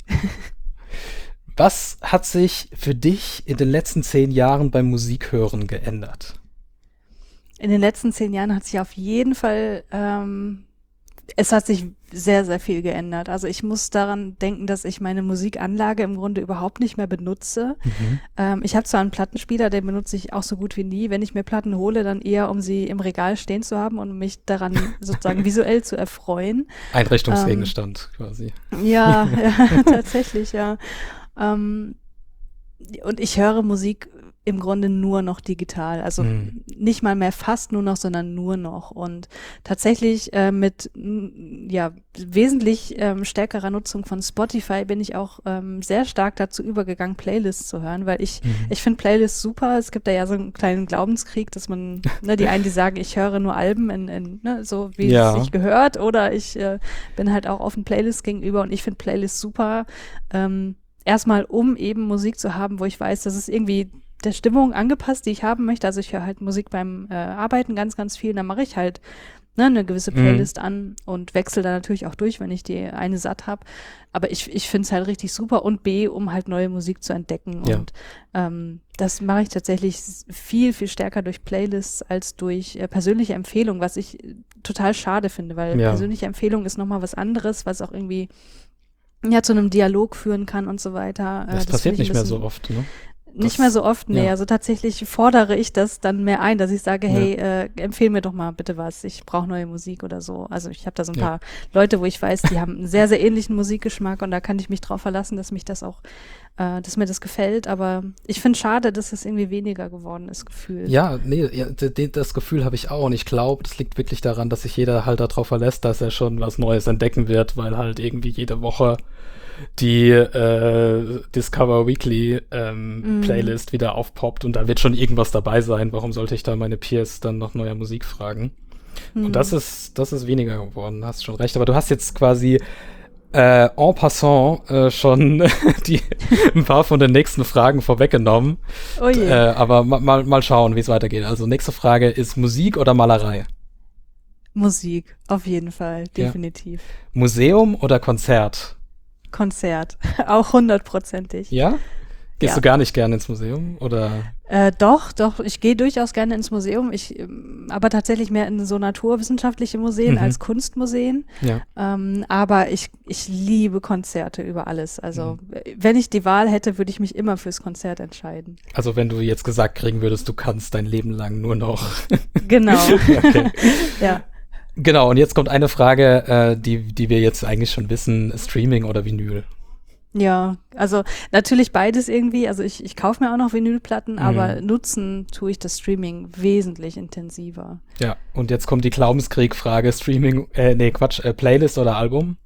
Was hat sich für dich in den letzten 10 Jahren beim Musikhören geändert? In den letzten 10 Jahren hat sich auf jeden Fall Es hat sich sehr, sehr viel geändert. Also ich muss daran denken, dass ich meine Musikanlage im Grunde überhaupt nicht mehr benutze. Ich habe zwar einen Plattenspieler, den benutze ich auch so gut wie nie. Wenn ich mir Platten hole, dann eher, um sie im Regal stehen zu haben und mich daran sozusagen visuell zu erfreuen. Einrichtungsgegenstand quasi. Ja, ja, tatsächlich, ja. Und ich höre Musik im Grunde nur noch digital, also nicht mal mehr fast nur noch, sondern nur noch und tatsächlich mit wesentlich stärkerer Nutzung von Spotify bin ich auch sehr stark dazu übergegangen, Playlists zu hören, weil ich finde Playlists super, es gibt da ja so einen kleinen Glaubenskrieg, dass man, die einen, die sagen, ich höre nur Alben so wie es sich gehört oder ich bin halt auch offen Playlists gegenüber und ich finde Playlists super, erstmal um eben Musik zu haben, wo ich weiß, dass es irgendwie der Stimmung angepasst, die ich haben möchte. Also ich höre halt Musik beim Arbeiten ganz, ganz viel. Dann mache ich halt eine gewisse Playlist an und wechsle da natürlich auch durch, wenn ich die eine satt habe. Aber ich finde es halt richtig super. Und B, um halt neue Musik zu entdecken. Ja. Und das mache ich tatsächlich viel, viel stärker durch Playlists als durch persönliche Empfehlungen, was ich total schade finde, weil persönliche Empfehlung ist nochmal was anderes, was auch irgendwie zu einem Dialog führen kann und so weiter. Das passiert nicht mehr so oft, ne? Nicht mehr so oft, nee. Also tatsächlich fordere ich das dann mehr ein, dass ich sage, hey, empfehl mir doch mal bitte was, ich brauche neue Musik oder so. Also ich habe da so ein paar Leute, wo ich weiß, die haben einen sehr, sehr ähnlichen Musikgeschmack und da kann ich mich drauf verlassen, dass mich das auch, dass mir das gefällt. Aber ich finde schade, dass es irgendwie weniger geworden ist, gefühlt. Ja, das Gefühl habe ich auch und ich glaube, das liegt wirklich daran, dass sich jeder halt darauf verlässt, dass er schon was Neues entdecken wird, weil halt irgendwie jede Woche die Discover Weekly Playlist wieder aufpoppt und da wird schon irgendwas dabei sein. Warum sollte ich da meine Peers dann nach neuer Musik fragen? Und das ist weniger geworden, hast schon recht. Aber du hast jetzt quasi en passant schon ein paar von den nächsten Fragen vorweggenommen. Oh je. Aber mal schauen, wie es weitergeht. Also nächste Frage ist Musik oder Malerei? Musik, auf jeden Fall, definitiv. Ja. Museum oder Konzert? Konzert, auch 100%ig. Ja? Gehst du gar nicht gerne ins Museum, oder? Doch, ich gehe durchaus gerne ins Museum, aber tatsächlich mehr in so naturwissenschaftliche Museen als Kunstmuseen. Ja. Aber ich liebe Konzerte über alles. Also wenn ich die Wahl hätte, würde ich mich immer fürs Konzert entscheiden. Also wenn du jetzt gesagt kriegen würdest, du kannst dein Leben lang nur noch. Genau. Okay. Ja. Genau, und jetzt kommt eine Frage, die wir jetzt eigentlich schon wissen, Streaming oder Vinyl? Ja, also natürlich beides irgendwie. Also ich kaufe mir auch noch Vinylplatten, aber nutzen tue ich das Streaming wesentlich intensiver. Ja, und jetzt kommt die Glaubenskrieg-Frage, Streaming, Playlist oder Album?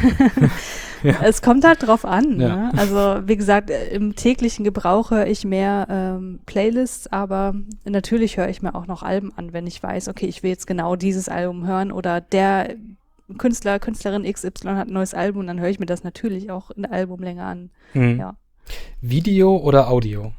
Es kommt halt drauf an. Ne? Also wie gesagt, im täglichen Gebrauch höre ich mehr Playlists, aber natürlich höre ich mir auch noch Alben an, wenn ich weiß, okay, ich will jetzt genau dieses Album hören oder der Künstlerin XY hat ein neues Album und dann höre ich mir das natürlich auch in der Albumlänge an. Ja. Video oder Audio?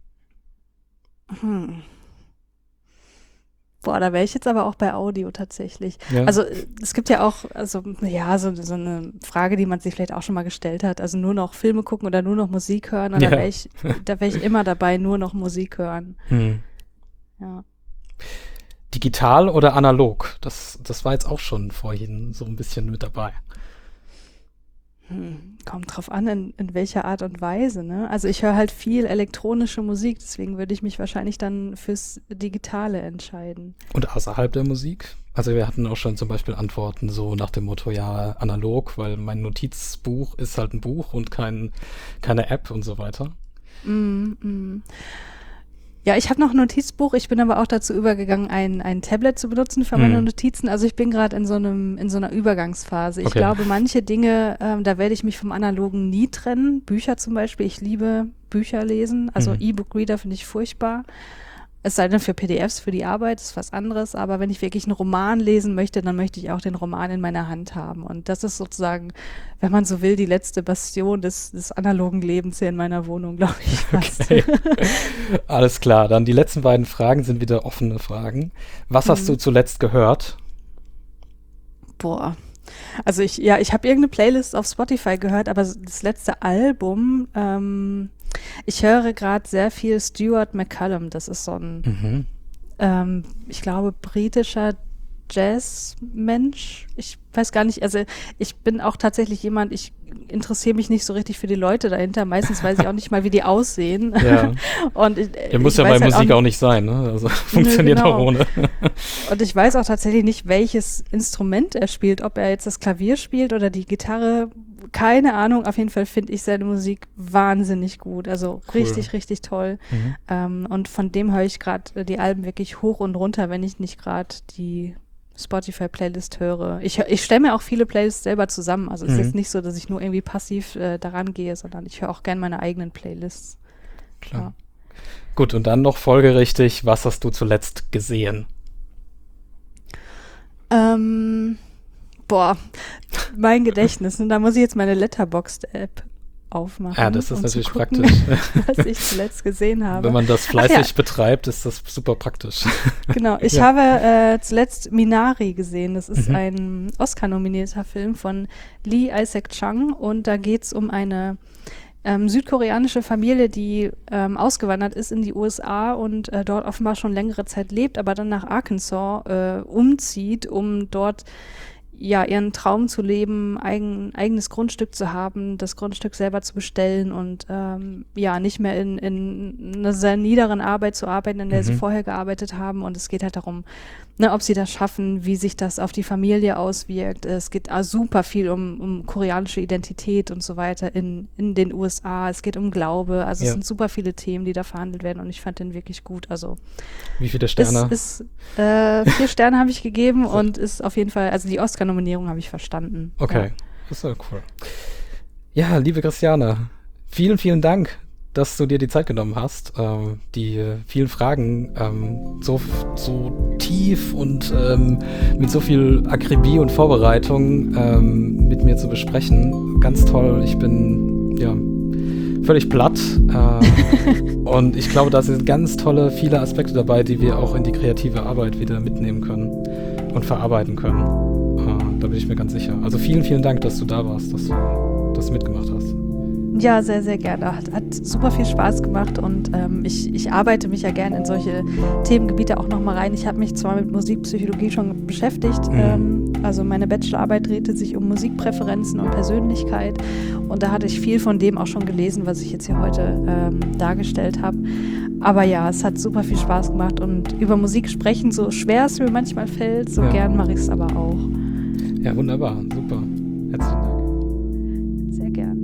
Boah, da wäre ich jetzt aber auch bei Audio tatsächlich. Ja. Also es gibt ja auch, so eine Frage, die man sich vielleicht auch schon mal gestellt hat, also nur noch Filme gucken oder nur noch Musik hören. Und da wäre ich immer dabei, nur noch Musik hören. Ja. Digital oder analog? Das war jetzt auch schon vorhin so ein bisschen mit dabei. Kommt drauf an, in welcher Art und Weise, ne? Also ich höre halt viel elektronische Musik, deswegen würde ich mich wahrscheinlich dann fürs Digitale entscheiden. Und außerhalb der Musik? Also wir hatten auch schon zum Beispiel Antworten so nach dem Motto, ja, analog, weil mein Notizbuch ist halt ein Buch und keine App und so weiter. Ja, ich habe noch ein Notizbuch, ich bin aber auch dazu übergegangen, ein Tablet zu benutzen für meine Notizen. Also ich bin gerade in so einer Übergangsphase. Ich glaube, manche Dinge, da werde ich mich vom Analogen nie trennen. Bücher zum Beispiel, ich liebe Bücher lesen. Also E-Book-Reader finde ich furchtbar. Es sei denn für PDFs, für die Arbeit, ist was anderes. Aber wenn ich wirklich einen Roman lesen möchte, dann möchte ich auch den Roman in meiner Hand haben. Und das ist sozusagen, wenn man so will, die letzte Bastion des analogen Lebens hier in meiner Wohnung, glaube ich fast. Okay. Alles klar, dann die letzten beiden Fragen sind wieder offene Fragen. Was hast du zuletzt gehört? Boah. Also ich habe irgendeine Playlist auf Spotify gehört, aber das letzte Album, ich höre gerade sehr viel Stuart McCallum. Das ist so ein, ich glaube, britischer Jazz-Mensch. Ich weiß gar nicht, also ich bin auch tatsächlich jemand, ich interessiere mich nicht so richtig für die Leute dahinter. Meistens weiß ich auch nicht mal, wie die aussehen. Ja. Und muss ja bei halt Musik auch nicht sein, ne? Also funktioniert auch ohne. Und ich weiß auch tatsächlich nicht, welches Instrument er spielt, ob er jetzt das Klavier spielt oder die Gitarre. Keine Ahnung, auf jeden Fall finde ich seine Musik wahnsinnig gut. Also cool. Richtig, richtig toll. Und von dem höre ich gerade die Alben wirklich hoch und runter, wenn ich nicht gerade die Spotify-Playlist höre. Ich stelle mir auch viele Playlists selber zusammen. Also es ist jetzt nicht so, dass ich nur irgendwie passiv daran gehe, sondern ich höre auch gerne meine eigenen Playlists. Klar. Ja. Gut, und dann noch folgerichtig, was hast du zuletzt gesehen? Mein Gedächtnis. Und da muss ich jetzt meine Letterboxd-App aufmachen. Ja, das ist natürlich praktisch. Was ich zuletzt gesehen habe. Wenn man das fleißig betreibt, ist das super praktisch. Genau, ich habe zuletzt Minari gesehen. Das ist ein Oscar-nominierter Film von Lee Isaac Chung und da geht es um eine südkoreanische Familie, die ausgewandert ist in die USA und dort offenbar schon längere Zeit lebt, aber dann nach Arkansas umzieht, um dort ihren Traum zu leben, eigenes Grundstück zu haben, das Grundstück selber zu bestellen und nicht mehr in einer sehr niederen Arbeit zu arbeiten, in der sie vorher gearbeitet haben. Und es geht halt darum, ob sie das schaffen, wie sich das auf die Familie auswirkt. Es geht super viel um koreanische Identität und so weiter in den USA. Es geht um Glaube. Also es sind super viele Themen, die da verhandelt werden und ich fand den wirklich gut. Also wie viele Sterne? 4 Sterne habe ich gegeben und ist auf jeden Fall, also die Oscar-Nominierung habe ich verstanden. Okay, das ist ja cool. Ja, liebe Christiane, vielen, vielen Dank, dass du dir die Zeit genommen hast, die vielen Fragen so tief und mit so viel Akribie und Vorbereitung mit mir zu besprechen. Ganz toll. Ich bin völlig platt und ich glaube, da sind ganz tolle, viele Aspekte dabei, die wir auch in die kreative Arbeit wieder mitnehmen können und verarbeiten können. Da bin ich mir ganz sicher. Also vielen, vielen Dank, dass du da warst, dass du das mitgemacht hast. Ja, sehr, sehr gerne. Hat super viel Spaß gemacht und ich arbeite mich ja gerne in solche Themengebiete auch nochmal rein. Ich habe mich zwar mit Musikpsychologie schon beschäftigt, also meine Bachelorarbeit drehte sich um Musikpräferenzen und Persönlichkeit und da hatte ich viel von dem auch schon gelesen, was ich jetzt hier heute dargestellt habe. Aber ja, es hat super viel Spaß gemacht und über Musik sprechen, so schwer es mir manchmal fällt, so gern mache ich es aber auch. Ja, wunderbar, super. Herzlichen Dank. Sehr gern.